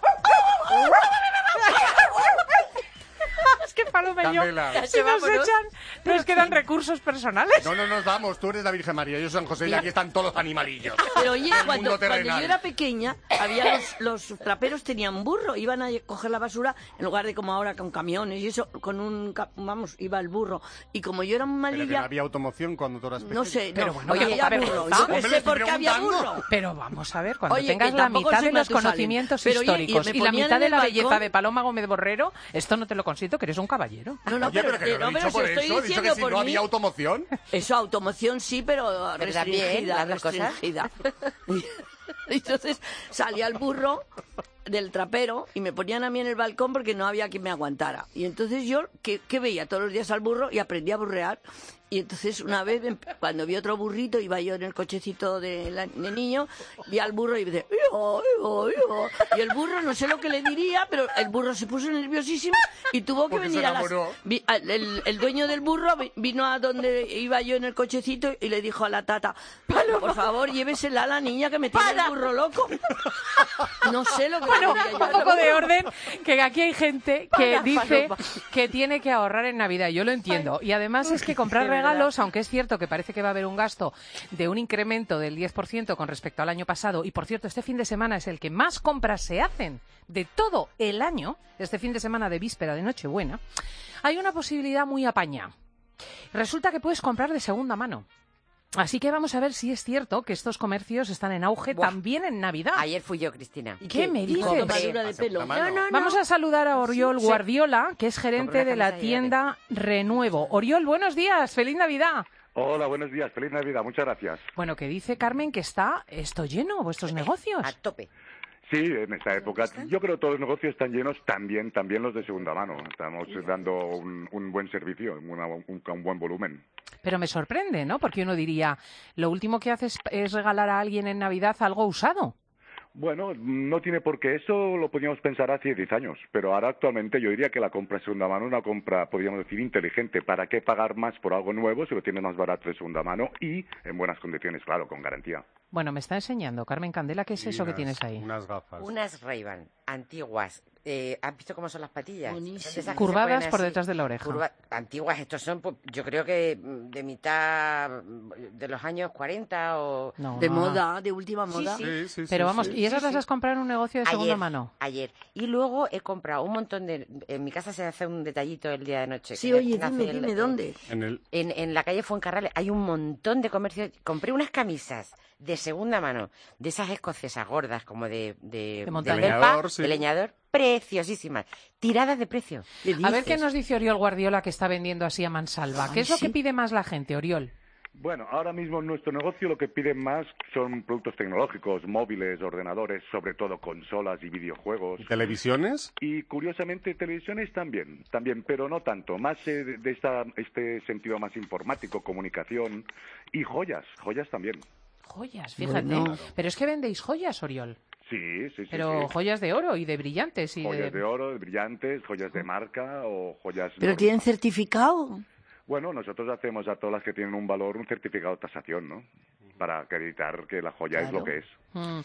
Es que Paloma y yo, Candela. si nos echan, nos quedan recursos personales. No, no nos vamos, tú eres la Virgen María, yo soy San José y aquí están todos los animalillos. Pero oye, El cuando, mundo cuando terrenal. yo era pequeña, había los, los traperos tenían burro, iban a coger la basura en lugar de como ahora con camiones y eso, con un, ca- vamos, iba el burro. Y como yo era muy Pero que no malilla, había automoción cuando tú eras pequeño. no sé, Pero no, bueno, oye, tampoco había me burro, gusta. yo Hombre, qué le sé por estoy qué había preguntando. burro. Pero vamos a ver, cuando Oye, tengas que la tampoco mitad soy de los Matusalén. conocimientos Pero oye, y históricos me y la ponían mitad en de el la belleza balcón. de Paloma Gómez Borrero, esto no te lo consiento, que eres un caballero. No, no, Oye, pero que que- no lo he no, pero dicho por si estoy eso, he dicho que diciendo si por no mí- había automoción. Eso, automoción sí, pero Pero también, restringida, las dos cosas. restringida. Entonces salía el burro del trapero y me ponían a mí en el balcón porque no había quien me aguantara. Y entonces yo, que, que veía todos los días al burro y aprendí a burrear. Y entonces una vez, cuando vi otro burrito, iba yo en el cochecito de, la, de niño, vi al burro y me decía, ¡Hijo, hijo, hijo! Y el burro, no sé lo que le diría, pero el burro se puso nerviosísimo y tuvo que Porque venir se a las... enamoró. vi- al- el, el dueño del burro vi- vino a donde iba yo en el cochecito y le dijo a la tata, por favor, llévesela a la niña que me tiene el burro loco. No sé lo que Bueno, le diría un yo. poco de orden, que aquí hay gente que Para, dice Paloma. que tiene que ahorrar en Navidad. Yo lo entiendo. Y además es que comprar De verdad. regalos, aunque es cierto que parece que va a haber un gasto de un incremento del diez por ciento con respecto al año pasado, y por cierto, este fin de semana es el que más compras se hacen de todo el año, este fin de semana de víspera de Nochebuena, hay una posibilidad muy apaña. Resulta que puedes comprar de segunda mano. Así que vamos a ver si es cierto que estos comercios están en auge Buah. también en Navidad. Ayer fui yo, Cristina. ¿Qué me dices? Tomadura de pelo. No, no, no. Vamos a saludar a Oriol Sí. Guardiola, que es gerente Compré de una la camisa y tienda Renuevo. Oriol, buenos días, feliz Navidad. Hola, buenos días, feliz Navidad, muchas gracias. Bueno, que dice Carmen que está esto lleno, vuestros negocios. A tope. Sí, en esta época yo creo que todos los negocios están llenos, también también los de segunda mano. Estamos dando un, un buen servicio, una- un, un buen volumen. Pero me sorprende, ¿no? Porque uno diría, lo último que haces es regalar a alguien en Navidad algo usado. Bueno, no tiene por qué, eso lo podíamos pensar hace diez años, pero ahora actualmente yo diría que la compra de segunda mano es una compra, podríamos decir, inteligente. ¿Para qué pagar más por algo nuevo si lo tienes más barato de segunda mano y en buenas condiciones, claro, con garantía? Bueno, me está enseñando, Carmen Candela, ¿qué es eso que tienes ahí? Unas gafas. Unas Ray-Ban antiguas. Eh, ¿Has visto cómo son las patillas? Buenísimo. Son de esas que se Curvadas ponen por así, detrás de la oreja. curva- antiguas, estos son, pues, yo creo que mm, de mitad mm, de los años cuarenta o... No, De no. moda, de última Sí, moda. sí. Sí, sí, Pero sí, vamos, sí. ¿y esas Sí, las sí. has comprado en un negocio de segunda Ayer, mano? ayer. Y luego he comprado un montón de... En mi casa se hace un detallito el día de noche. Sí, que oye, nace dime, el- dime, el- ¿dónde? En el... En, en la calle Fuencarral hay un montón de comercios. Compré unas camisas de segunda mano, de esas escocesas gordas, como de... De, De montaña. felpa, Leñador, sí. de leñador, preciosísimas. Tiradas de precio. A ver qué nos dice Oriol Guardiola, que está vendiendo así a mansalva. ¿Qué es lo que pide más la gente, Oriol? Bueno, ahora mismo en nuestro negocio lo que piden más son productos tecnológicos, móviles, ordenadores, sobre todo consolas y videojuegos. ¿Y televisiones? Y curiosamente televisiones también, también, pero no tanto. Más eh, de de esta, este sentido más informático, comunicación y joyas, joyas también. Joyas, fíjate. Bueno. Pero es que vendéis joyas, Oriol. Sí, sí, sí. Pero sí. joyas de oro y de brillantes. Y Joyas de... de oro, de brillantes, joyas de marca o joyas... ¿Pero nor- tienen certificado? Bueno, nosotros hacemos a todas las que tienen un valor un certificado de tasación, ¿no? Para acreditar que la joya es lo Claro. que es. Mm.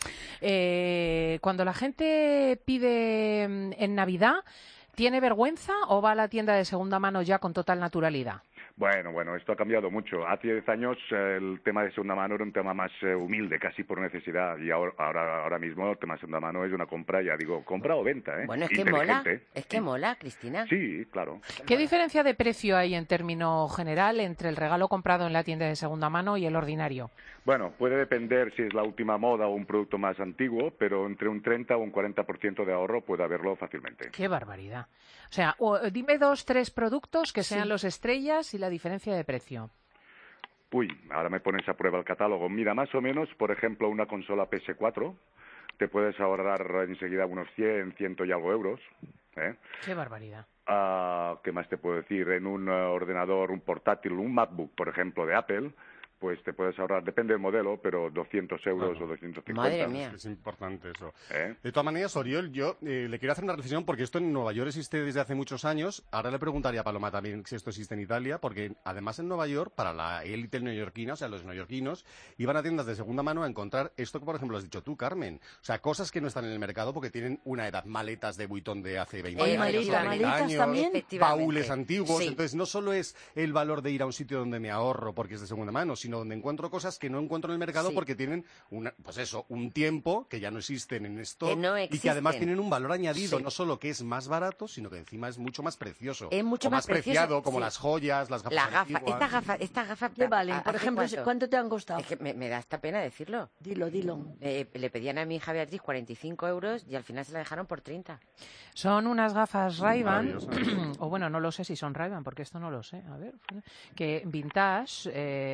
Eh, cuando la gente pide mm, en Navidad, ¿tiene vergüenza o va a la tienda de segunda mano ya con total naturalidad? Bueno, bueno, esto ha cambiado mucho. Hace diez años eh, el tema de segunda mano era un tema más eh, humilde, casi por necesidad. Y ahora, ahora, ahora mismo el tema de segunda mano es una compra, ya digo, compra o venta, ¿eh? Bueno, es que mola. Inteligente. Es que mola, Cristina. Sí, claro. ¿Qué diferencia de precio hay en término general entre el regalo comprado en la tienda de segunda mano y el ordinario? Bueno, puede depender si es la última moda o un producto más antiguo, pero entre un treinta o un cuarenta por ciento de ahorro puede haberlo fácilmente. ¡Qué barbaridad! O sea, o- dime dos, tres productos que sean los estrellas y la diferencia de precio. Uy, ahora me pones a prueba el catálogo. Mira, más o menos, por ejemplo, una consola P S cuatro, te puedes ahorrar enseguida unos cien, ciento y algo euros. ¿eh? ¡Qué barbaridad! Ah, ¿qué más te puedo decir? En un eh, ordenador, un portátil, un MacBook, por ejemplo, de Apple, pues te puedes ahorrar, depende del modelo, pero doscientos euros Bueno. o doscientos cincuenta. Madre mía. Es importante eso. ¿Eh? De todas maneras, Oriol, yo eh, le quiero hacer una reflexión porque esto en Nueva York existe desde hace muchos años. Ahora le preguntaría a Paloma también si esto existe en Italia, porque además en Nueva York, para la élite neoyorquina, o sea, los neoyorquinos, iban a tiendas de segunda mano a encontrar esto que, por ejemplo, has dicho tú, Carmen. O sea, cosas que no están en el mercado porque tienen una edad. Maletas de Vuitton de hace veinte Eh, años, maleta, o treinta maletas años, también. Efectivamente. baúles antiguos. Sí. Entonces, no solo es el valor de ir a un sitio donde me ahorro porque es de segunda mano, sino donde encuentro cosas que no encuentro en el mercado Sí. porque tienen una, pues eso, un tiempo que ya no existen en esto Que no y que además existen. tienen un valor añadido, Sí. no solo que es más barato, sino que encima es mucho más precioso. Es mucho o más más precioso, preciado, como sí. las joyas, las gafas La gafa, antiguas. estas gafas, estas gafas... ¿Qué valen? ¿a- Por hace ejemplo, cuánto? ¿cuánto te han costado? Es que me, me da esta pena decirlo. Dilo, dilo. Eh, le pedían a mi hija Beatriz cuarenta y cinco euros y al final se la dejaron por treinta. Son unas gafas Ray-Ban, Maravillosas. o bueno, no lo sé si son Ray-Ban, porque esto no lo sé. A ver, que vintage, eh, pequeñas.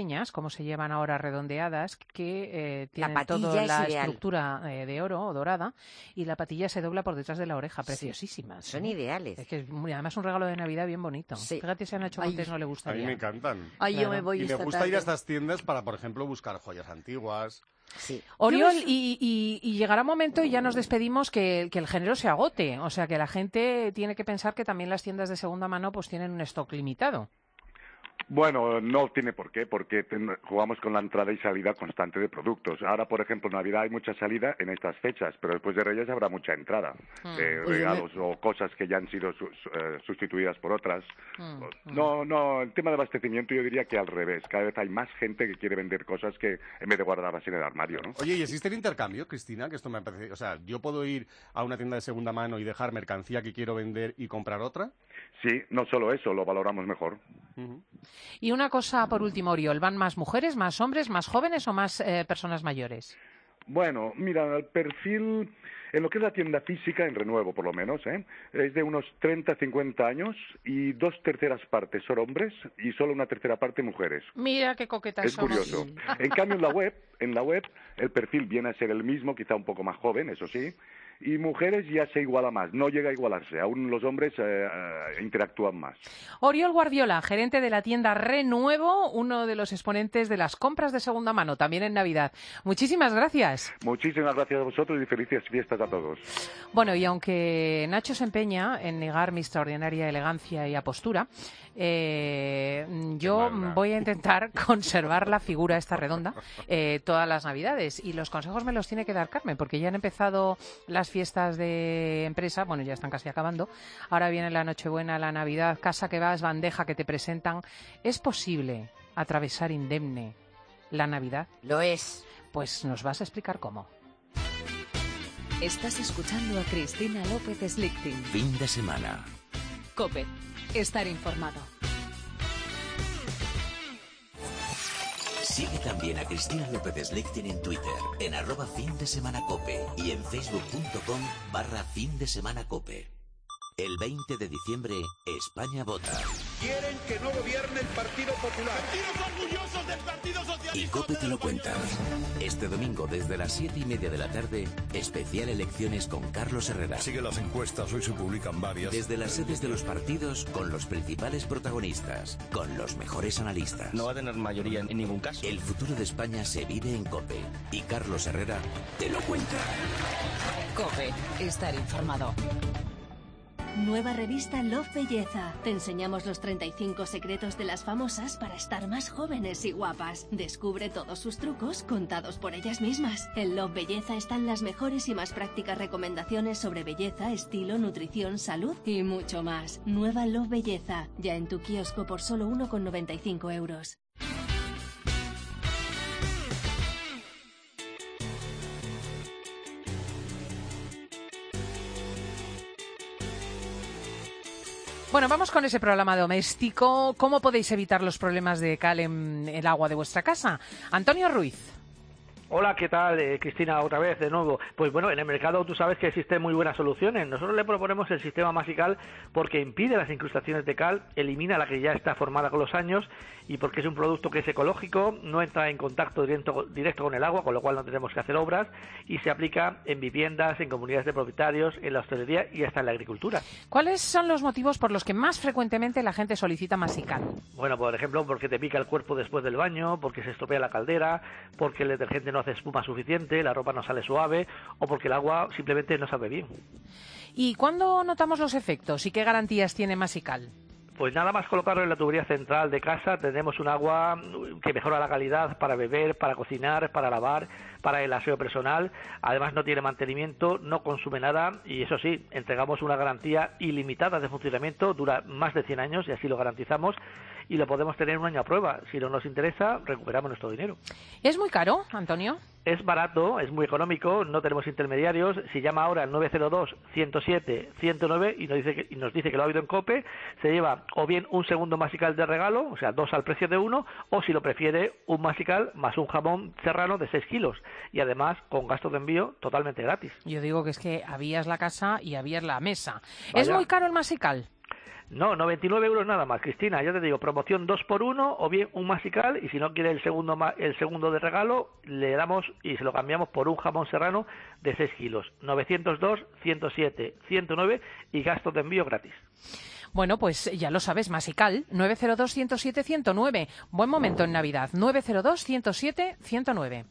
pequeñas, como se llevan ahora redondeadas, que eh, tienen patilla toda es la ideal. estructura eh, de oro o dorada, y la patilla se dobla por detrás de la oreja, preciosísimas. Son ¿eh? ideales. Es que es muy- además un regalo de Navidad bien bonito. Fíjate si a Nacho Montes no le A gustaría. mí me encantan. Ay, yo me voy y me esta gusta tarde. ir a estas tiendas para, por ejemplo, buscar joyas antiguas. Sí. Oriol, y, y- y llegará un momento, y ya nos despedimos, que, que el género se agote. O sea, que la gente tiene que pensar que también las tiendas de segunda mano pues tienen un stock limitado. Bueno, no tiene por qué, porque ten- jugamos con la entrada y salida constante de productos. Ahora, por ejemplo, en Navidad hay mucha salida en estas fechas, pero después de Reyes habrá mucha entrada Mm. de Pues yo me- regalos o cosas que ya han sido su- su- eh, sustituidas por otras. Mm, No, no, el tema de abastecimiento yo diría que al revés. Cada vez hay más gente que quiere vender cosas que en vez de guardarlas en el armario, ¿no? Oye, ¿y existe el intercambio, Cristina? Que esto me parece... O sea, ¿yo puedo ir a una tienda de segunda mano y dejar mercancía que quiero vender y comprar otra? Sí, no solo eso, lo valoramos mejor. Y una cosa por último, Oriol, ¿van más mujeres, más hombres, más jóvenes o más eh, personas mayores? Bueno, mira, el perfil en lo que es la tienda física, en Renuevo por lo menos, ¿eh? es de unos treinta, cincuenta años y dos terceras partes son hombres y solo una tercera parte mujeres. Mira qué coquetas Es somos. curioso. En cambio, en la web, en la web, el perfil viene a ser el mismo, quizá un poco más joven, eso sí, y mujeres ya se iguala más, no llega a igualarse, aún los hombres eh, eh, interactúan más. Oriol Guardiola, gerente de la tienda Renuevo, uno de los exponentes de las compras de segunda mano, también en Navidad. Muchísimas gracias. Muchísimas gracias a vosotros y felices fiestas a todos. Bueno, y aunque Nacho se empeña en negar mi extraordinaria elegancia y apostura, eh, yo voy a intentar conservar la figura esta redonda eh, todas las Navidades. Y los consejos me los tiene que dar Carmen, porque ya han empezado las fiestas de empresa, bueno, ya están casi acabando. Ahora viene la Nochebuena, la Navidad, casa que vas, bandeja que te presentan. ¿Es posible atravesar indemne la Navidad? Lo es. Pues nos vas a explicar cómo. Estás escuchando a Cristina López Slichting. Fin de semana. COPE. Estar informado. Sigue también a Cristina López Slichting en Twitter, en arroba fin de semana cope y en facebook.com barra fin de semana cope. El veinte de diciembre, España vota. Quieren que no gobierne el Partido Popular. ¡Partidos orgullosos del Partido Socialista! Y Cope te lo cuenta. Este domingo desde las siete y media de la tarde, especial elecciones con Carlos Herrera. Sigue las encuestas, hoy se publican varias. Desde las sedes de los partidos con los principales protagonistas, con los mejores analistas. No va a tener mayoría en ningún caso. El futuro de España se vive en Cope y Carlos Herrera te lo cuenta. COPE. Estar informado. Nueva revista Love Belleza. Te enseñamos los treinta y cinco secretos de las famosas para estar más jóvenes y guapas. Descubre todos sus trucos contados por ellas mismas. En Love Belleza están las mejores y más prácticas recomendaciones sobre belleza, estilo, nutrición, salud y mucho más. Nueva Love Belleza. Ya en tu kiosco por solo uno con noventa y cinco euros. Bueno, vamos con ese programa doméstico. ¿Cómo podéis evitar los problemas de cal en el agua de vuestra casa? Antonio Ruiz. Hola, ¿qué tal? Eh, Cristina, otra vez, de nuevo. Pues bueno, en el mercado tú sabes que existen muy buenas soluciones. Nosotros le proponemos el sistema Masical porque impide las incrustaciones de cal, elimina la que ya está formada con los años y porque es un producto que es ecológico, no entra en contacto directo, directo con el agua, con lo cual no tenemos que hacer obras y se aplica en viviendas, en comunidades de propietarios, en la hostelería y hasta en la agricultura. ¿Cuáles son los motivos por los que más frecuentemente la gente solicita Masical? Bueno, por ejemplo, porque te pica el cuerpo después del baño, porque se estropea la caldera, porque el detergente no hace espuma suficiente, la ropa no sale suave o porque el agua simplemente no sabe bien. ¿Y cuándo notamos los efectos y qué garantías tiene Masical? Pues nada más colocarlo en la tubería central de casa, tenemos un agua que mejora la calidad para beber, para cocinar, para lavar, para el aseo personal. Además no tiene mantenimiento, no consume nada y eso sí, entregamos una garantía ilimitada de funcionamiento, dura más de cien años y así lo garantizamos y lo podemos tener un año a prueba. Si no nos interesa, recuperamos nuestro dinero. ¿Es muy caro, Antonio? Es barato, es muy económico, no tenemos intermediarios. Si llama ahora al nueve cero dos, ciento siete, ciento nueve y nos dice que, y nos dice que lo ha oído en COPE, se lleva o bien un segundo Masical de regalo, o sea, dos al precio de uno, o si lo prefiere, un Masical más un jamón serrano de seis kilos. Y además, con gasto de envío totalmente gratis. Yo digo que es que habías la casa y habías la mesa. Vaya. ¿Es muy caro el Masical? No, noventa y nueve euros nada más, Cristina, ya te digo, promoción dos por uno o bien un masical, y si no quiere el segundo el segundo de regalo, le damos y se lo cambiamos por un jamón serrano de seis kilos, novecientos dos, ciento siete, ciento nueve y gastos de envío gratis. Bueno, pues ya lo sabes, masical, nueve cero dos, ciento siete, ciento nueve. Buen momento en Navidad, nueve cero dos, ciento siete, ciento nueve.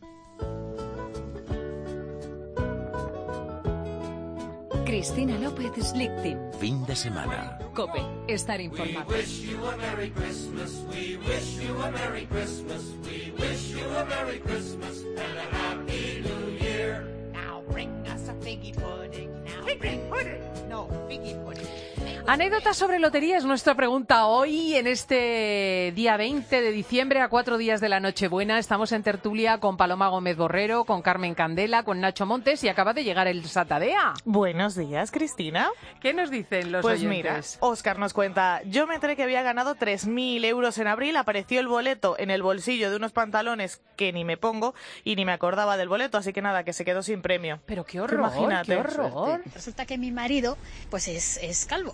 Cristina López Slichting. Fin de semana. COPE. Estar informado. We wish you a Merry Christmas. We wish you a Merry Christmas. We wish you a Merry Christmas and a Happy New Year. Now bring us a figgy pudding. Now bring pudding. No, figgy pudding. Anécdotas sobre lotería es nuestra pregunta hoy en este día veinte de diciembre, a cuatro días de la Nochebuena. Estamos en tertulia con Paloma Gómez Borrero, con Carmen Candela, con Nacho Montes y acaba de llegar el Satadea. Buenos días, Cristina. ¿Qué nos dicen los pues oyentes? Pues mira, Óscar nos cuenta, yo me enteré que había ganado tres mil euros en abril, apareció el boleto en el bolsillo de unos pantalones que ni me pongo y ni me acordaba del boleto, así que nada, que se quedó sin premio. Pero qué horror, Imagínate. qué horror. Resulta que mi marido pues es, es calvo.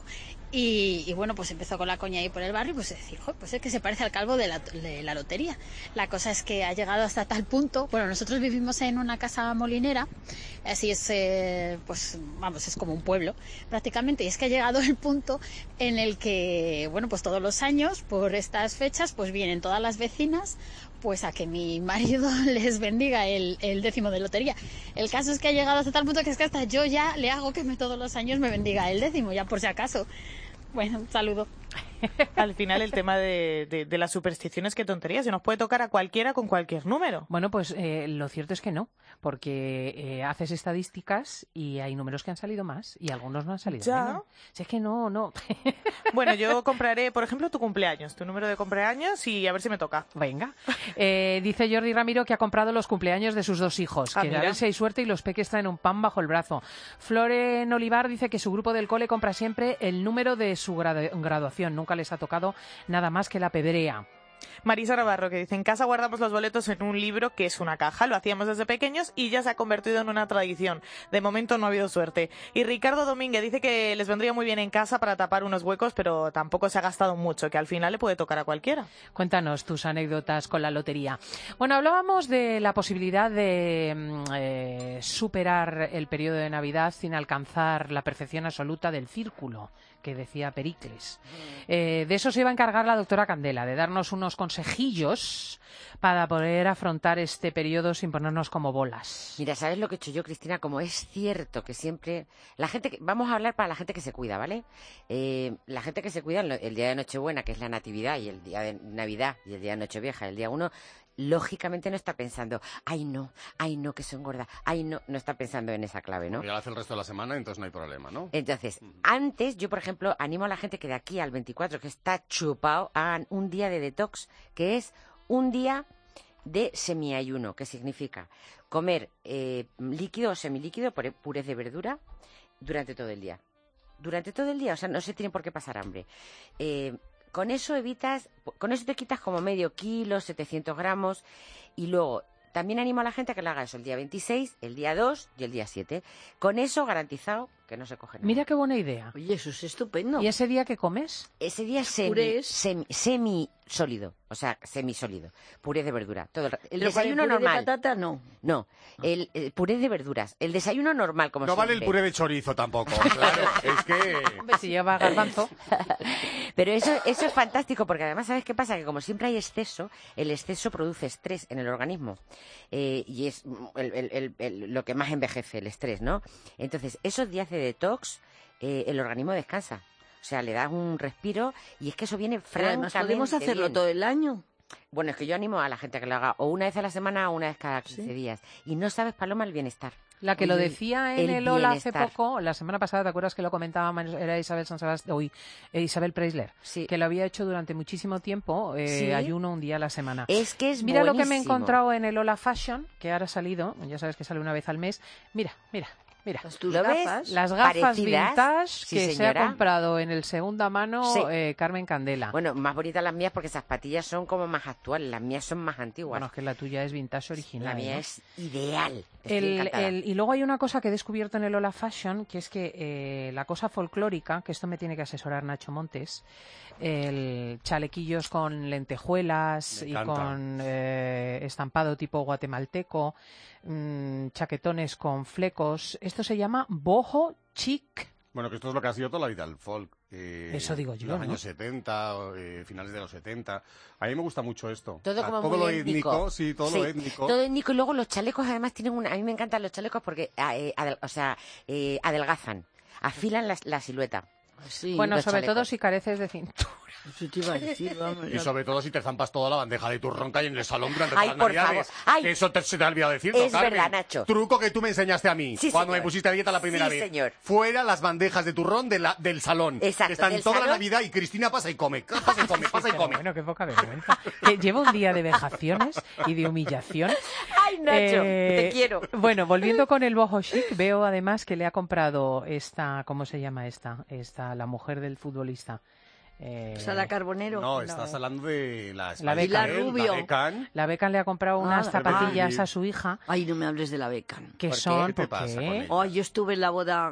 Y, y bueno, pues empezó con la coña ahí por el barrio, pues decir, pues es que se parece al calvo de la, de la lotería. La cosa es que ha llegado hasta tal punto, bueno, nosotros vivimos en una casa molinera, así es, eh, pues vamos, es como un pueblo prácticamente, y es que ha llegado el punto en el que, bueno, pues todos los años, por estas fechas, pues vienen todas las vecinas, pues a que mi marido les bendiga el, el décimo de lotería. El caso es que ha llegado hasta tal punto que es que hasta yo ya le hago que me, todos los años me bendiga el décimo, ya por si acaso. Bueno, un saludo. Al final el tema de, de, de las supersticiones, qué tontería, se nos puede tocar a cualquiera con cualquier número. Bueno, pues eh, lo cierto es que no, porque eh, haces estadísticas y hay números que han salido más y algunos no han salido ya. menos. Si es que no, no. Bueno, yo compraré, por ejemplo, tu cumpleaños, tu número de cumpleaños y a ver si me toca. Venga. Eh, dice Jordi Ramiro que ha comprado los cumpleaños de sus dos hijos, ah, que a ver si hay suerte y los peques traen un pan bajo el brazo. Floren Olivar dice que su grupo del cole compra siempre el número de su gradu- graduación, nunca les ha tocado nada más que la pedrea. Marisa Navarro, que dice, en casa guardamos los boletos en un libro que es una caja, lo hacíamos desde pequeños y ya se ha convertido en una tradición. De momento no ha habido suerte. Y Ricardo Domínguez dice que les vendría muy bien en casa para tapar unos huecos, pero tampoco se ha gastado mucho, que al final le puede tocar a cualquiera. Cuéntanos tus anécdotas con la lotería. Bueno, hablábamos de la posibilidad de eh, superar el periodo de Navidad sin alcanzar la perfección absoluta del círculo, que decía Pericles. Eh, de eso se iba a encargar la doctora Candela, de darnos unos consejillos para poder afrontar este periodo sin ponernos como bolas. Mira, ¿sabes lo que he hecho yo, Cristina? Como es cierto que siempre... la gente que... Vamos a hablar para la gente que se cuida, ¿vale? Eh, la gente que se cuida el día de Nochebuena, que es la Natividad, y el día de Navidad, y el día de Nochevieja, el día uno... lógicamente no está pensando, ay no, ay no, que soy gorda, ay no, no está pensando en esa clave, ¿no? Porque ya lo hace el resto de la semana, entonces no hay problema, ¿no? Entonces, antes, yo por ejemplo, animo a la gente que de aquí al veinticuatro, que está chupado, hagan un día de detox, que es un día de semiayuno, que significa comer eh, líquido o semilíquido, purés de verdura, durante todo el día. Durante todo el día, o sea, no se tiene por qué pasar hambre. Eh... Con eso evitas, con eso te quitas como medio kilo, setecientos gramos, y luego también animo a la gente a que lo haga eso el día veintiséis, el día dos y el día siete. Con eso garantizado que no se coge nada. Mira qué buena idea. Oye, eso es estupendo. ¿Y ese día qué comes? Ese día semi, semi, semi sólido, o sea, semisólido, puré de verdura. Todo el, el desayuno puré normal. de patata no. No, el, el puré de verduras, el desayuno normal como no siempre. vale el puré de chorizo tampoco, claro, es que... Hombre, si lleva garbanzo. Pero eso, eso es fantástico porque además, ¿sabes qué pasa? Que como siempre hay exceso, el exceso produce estrés en el organismo eh, y es el, el, el, el, lo que más envejece, el estrés, ¿no? Entonces, esos días de detox, eh, el organismo descansa. O sea, le das un respiro y es que eso viene francamente bien. ¿Podemos hacerlo todo el año? Bueno, es que yo animo a la gente a que lo haga o una vez a la semana o una vez cada quince ¿Sí? días. Y no sabes, Paloma, el bienestar. La que lo decía en el, el Ola hace bienestar. poco, la semana pasada, ¿te acuerdas que lo comentaba? Era Isabel San Sebastián, hoy, eh, Isabel Preisler, sí. que lo había hecho durante muchísimo tiempo, eh, ¿Sí? ayuno un día a la semana. Es que es Mira buenísimo. lo que me he encontrado en el Ola Fashion, que ahora ha salido, ya sabes que sale una vez al mes. Mira, mira. Mira, tus ¿lo ves? gafas. las gafas Parecidas, vintage sí, que se señora. ha comprado en el segunda mano Sí. eh, Carmen Candela. Bueno, más bonitas las mías porque esas patillas son como más actuales, las mías son más antiguas. Bueno, es que la tuya es vintage original. La mía ¿no? es ideal. Estoy El- encantada. el- y luego hay una cosa que he descubierto en el Ola Fashion, que es que eh, la cosa folclórica, que esto me tiene que asesorar Nacho Montes, el chalequillos con lentejuelas Me y encanta. con eh, estampado tipo guatemalteco, mm, chaquetones con flecos, esto se llama boho chic. Bueno, que esto es lo que ha sido toda la vida el folk. eh, Eso digo yo, Los ¿no? años setenta, eh, finales de los setenta. A mí me gusta mucho esto. Todo O sea, como todo muy lo étnico, sí, todo lo étnico. Todo étnico. Y luego los chalecos, además, tienen una... A mí me encantan los chalecos porque eh, adel- o sea, eh, adelgazan, afilan la, la silueta. Sí, Bueno, los sobre todo chalecos. si careces de cintura. Eso te iba a decir, vamos. Y sobre todo si te zampas toda la bandeja de turrón que hay en el salón durante Ay, todas las por navidades. favor. Ay. Que eso te, se te ha olvidado decirlo, Es Carmen. verdad, Nacho. Truco que tú me enseñaste a mí Sí, cuando señor. me pusiste a dieta la primera Sí, vez. señor. Fuera las bandejas de turrón de la- del salón. Exacto, Que están del toda la salón. Navidad y Cristina pasa y come. Pasa y come, pasa y Pero come. bueno, qué poca vergüenza. Que llevo un día de vejaciones y de humillación. Ay, Nacho, te Eh, quiero. Bueno, volviendo con el boho chic, veo además que le ha comprado esta, ¿cómo se llama esta? Esta, la mujer del futbolista. Eh, Sala Carbonero. No, estás hablando de la La Spice Beckham. Girl, Rubio. la Beckham. La Beckham le ha comprado unas Ah, zapatillas ah. a su hija Ay, no me hables de la Beckham. que ¿Por qué? son, ¿Qué te ¿por pasa con qué? ella? Oh, yo estuve en la boda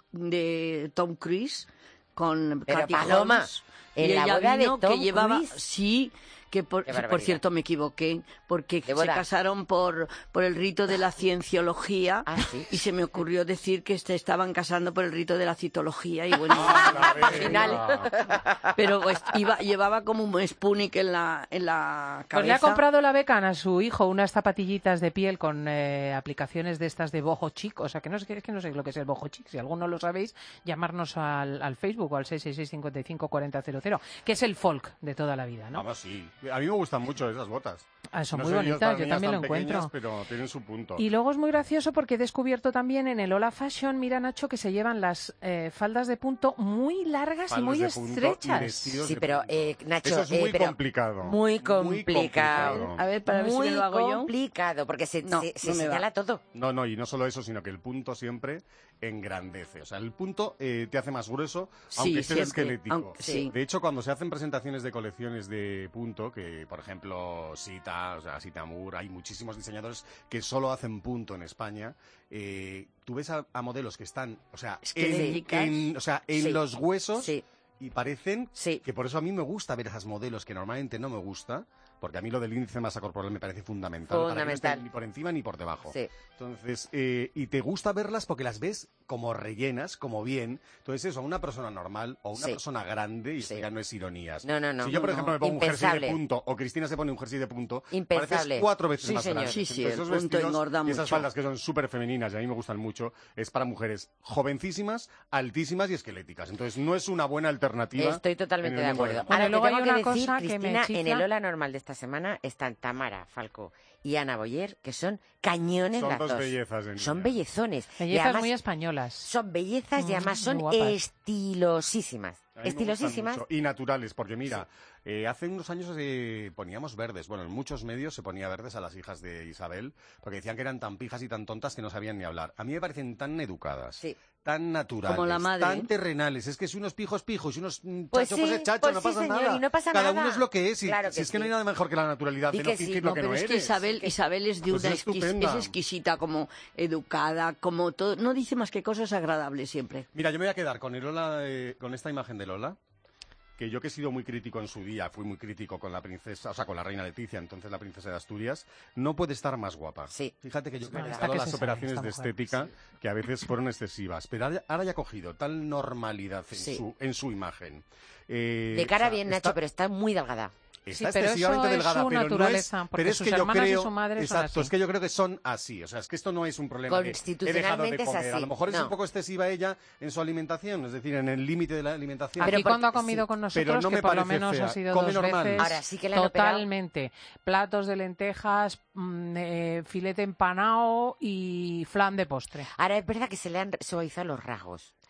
de Tom Cruise con Pero, Katy Paloma, Holmes, en y la ella boda de vino Tom que llevaba, Cruise. sí, que por, Qué por barbaridad. cierto me equivoqué, porque ¿De se boda? casaron por, por el rito de la cienciología Ah, ¿sí? y se me ocurrió decir que se estaban casando por el rito de la citología y bueno, Ah, la Final. Beckham. pero pues, iba, llevaba como un Sputnik en la, en la cabeza. Pues le ha comprado la Beckham a su hijo unas zapatillitas de piel con eh, aplicaciones de estas de boho chic, o sea que no sé, es que no sé lo que es el boho chic, si alguno lo sabéis, llamarnos al, al Facebook o al seis seis seis, cinco cinco, cuatro cero cero cero, que es el folk de toda la vida, ¿no? Vamos, sí. A mí me gustan mucho esas botas. Ah, son No muy sé, bonitas, para yo niñas también lo tan pequeñas, encuentro. pero tienen su punto. Y luego es muy gracioso porque he descubierto también en el Ola Fashion, mira Nacho, que se llevan las eh, faldas de punto muy largas y Faldas muy de punto y estrechas. vestidos Sí, de pero, punto. eh, Nacho, Eso es eh, muy pero complicado. Muy complicado. A ver, para ver si Muy me lo hago yo. complicado, porque se, No, se, se no me va. señala todo. No, no, y no solo eso, sino que el punto siempre engrandece. O sea, el punto eh, te hace más grueso, Sí, aunque estés siempre. esquelético. Aunque- sí. De hecho, cuando se hacen presentaciones de colecciones de punto, que por ejemplo Sita, o sea, Sita Moore, hay muchísimos diseñadores que solo hacen punto en España. Eh, tú ves a, a modelos que están, o sea, en, Esqueléticas. en- o sea, en Sí. los huesos Sí. y parecen Sí. que por eso a mí me gusta ver esas modelos que normalmente no me gusta, porque a mí lo del índice de masa corporal me parece fundamental, para que no Fundamental. estén ni por encima ni por debajo. Sí. Entonces, eh, y te gusta verlas porque las ves como rellenas, como bien. Entonces eso, a una persona normal o una Sí. persona grande, y Sí. esto ya no es ironías. No, no, no. Si yo, por No, ejemplo, me pongo un jersey impensable. de punto, o Cristina se pone un jersey de punto, Impensable. pareces cuatro veces Sí, más señor. grande. Sí, sí, Entonces, el esos punto vestidos engorda y esas mucho. faldas que son súper femeninas y a mí me gustan mucho, es para mujeres jovencísimas, altísimas y esqueléticas. Entonces no es una buena alternativa. Estoy totalmente en el de mundo acuerdo. del- Bueno, Ahora, luego te tengo hay que una decir, cosa que me Cristina, en chifla. el Ola normal de esta semana están Tamara Falco y Ana Boyer, que son cañones Son las dos dos. bellezas de Son niña. bellezones. Y Bellezas además muy españolas. son bellezas y Mm, además son muy guapas. estilosísimas. A mí me gustan Estilosísimas. mucho. Y naturales, porque mira, eh, hace unos años eh, poníamos verdes. Bueno, en muchos medios se ponía verdes a las hijas de Isabel, porque decían que eran tan pijas y tan tontas que no sabían ni hablar. A mí me parecen tan educadas, Sí. tan naturales, Como la madre. tan terrenales. Es que si unos pijos pijos y unos mm, Pues chacho, pues sí, es chacho, pues no sí, pasa señor, nada. y no pasa Cada nada. uno es lo que es. Y, Claro si que es que no sí. hay nada mejor que la naturalidad Di de que no sí. fingir No, lo que pero no es eres. que Isabel, Isabel es de Pues una es exquis- estupenda. es exquisita, como educada, como todo. No dice más que cosas agradables siempre. Mira, yo me voy a quedar con el Lola, eh, con esta imagen de Lola, que yo que he sido muy crítico en su día, fui muy crítico con la princesa, o sea, con la reina Leticia, entonces la princesa de Asturias, no puede estar más guapa. Sí. Fíjate que yo he Bueno, criticado esta que las se sabe, operaciones esta de mujer, estética que a veces fueron excesivas, pero ahora- ahora ya ha cogido tal normalidad en, Sí. su, en su imagen. Eh, De cara o sea, bien, está- Nacho, pero está muy delgada. Sí, Está pero excesivamente eso es delgada, su pero naturaleza, no es, porque pero es sus que yo hermanas y creo, su madre son exacto, así. es que yo creo que son así, o sea, es que esto no es un problema de he dejado de Constitucionalmente es comer, a así, lo mejor es no. un poco excesiva ella en su alimentación, es decir, en el límite de la alimentación. Aquí Pero cuando ha porque- comido sí, con pero nosotros, no que me por lo parece menos fea. ha sido Come dos normal. veces, Ahora sí que le han operado. totalmente. Platos de lentejas, mm, eh, filete empanado y flan de postre. Ahora es verdad que se le han suavizado los rasgos.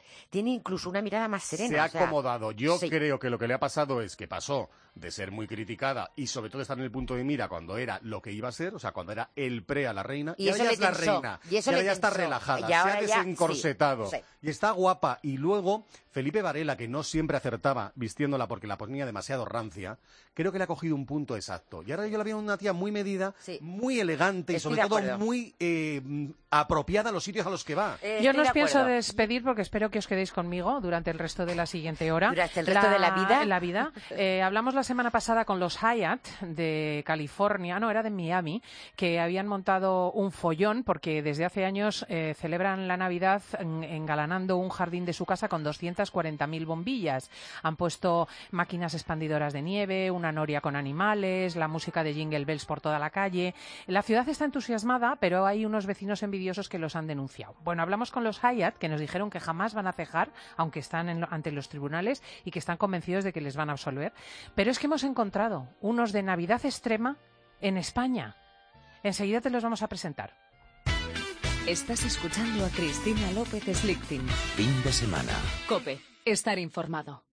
tiene incluso una mirada más serena. Se ha o sea, acomodado. Yo sí. creo que lo que le ha pasado es que pasó de ser muy criticada y sobre todo estar en el punto de mira cuando era lo que iba a ser, o sea, cuando era el pre a la reina, y, y eso ahora ya le es la tensó, reina, y eso y ahora le ya está tensó, relajada, y se ha ahora ya- desencorsetado sí, sí. y está guapa. Y luego Felipe Varela, que no siempre acertaba vistiéndola porque la ponía demasiado rancia, creo que le ha cogido un punto exacto. Y ahora yo la veo una tía muy medida, Sí. muy elegante y Estoy sobre de todo acuerdo. muy eh, apropiada a los sitios a los que va. Eh, Yo estoy no os de pienso acuerdo. despedir porque espero que os quedéis conmigo durante el resto de la siguiente hora. ¿Durante el resto de la vida? La vida. Eh, hablamos la semana pasada con los Hyatt de California, no, era de Miami, que habían montado un follón porque desde hace años eh, celebran la Navidad en- engalanando un jardín de su casa con doscientas cuarenta mil bombillas. Han puesto máquinas expandidoras de nieve, una noria con animales, la música de Jingle Bells por toda la calle. La ciudad está entusiasmada, pero hay unos vecinos envidiosos que los han denunciado. Bueno, hablamos con los Hyatt, que nos dijeron que jamás van a cejar, aunque están en- ante los tribunales y que están convencidos de que les van a absolver. Pero es que hemos encontrado unos de Navidad extrema en España. Enseguida te los vamos a presentar. Estás escuchando a Cristina López Slichting. Fin de semana. Cope, estar informado.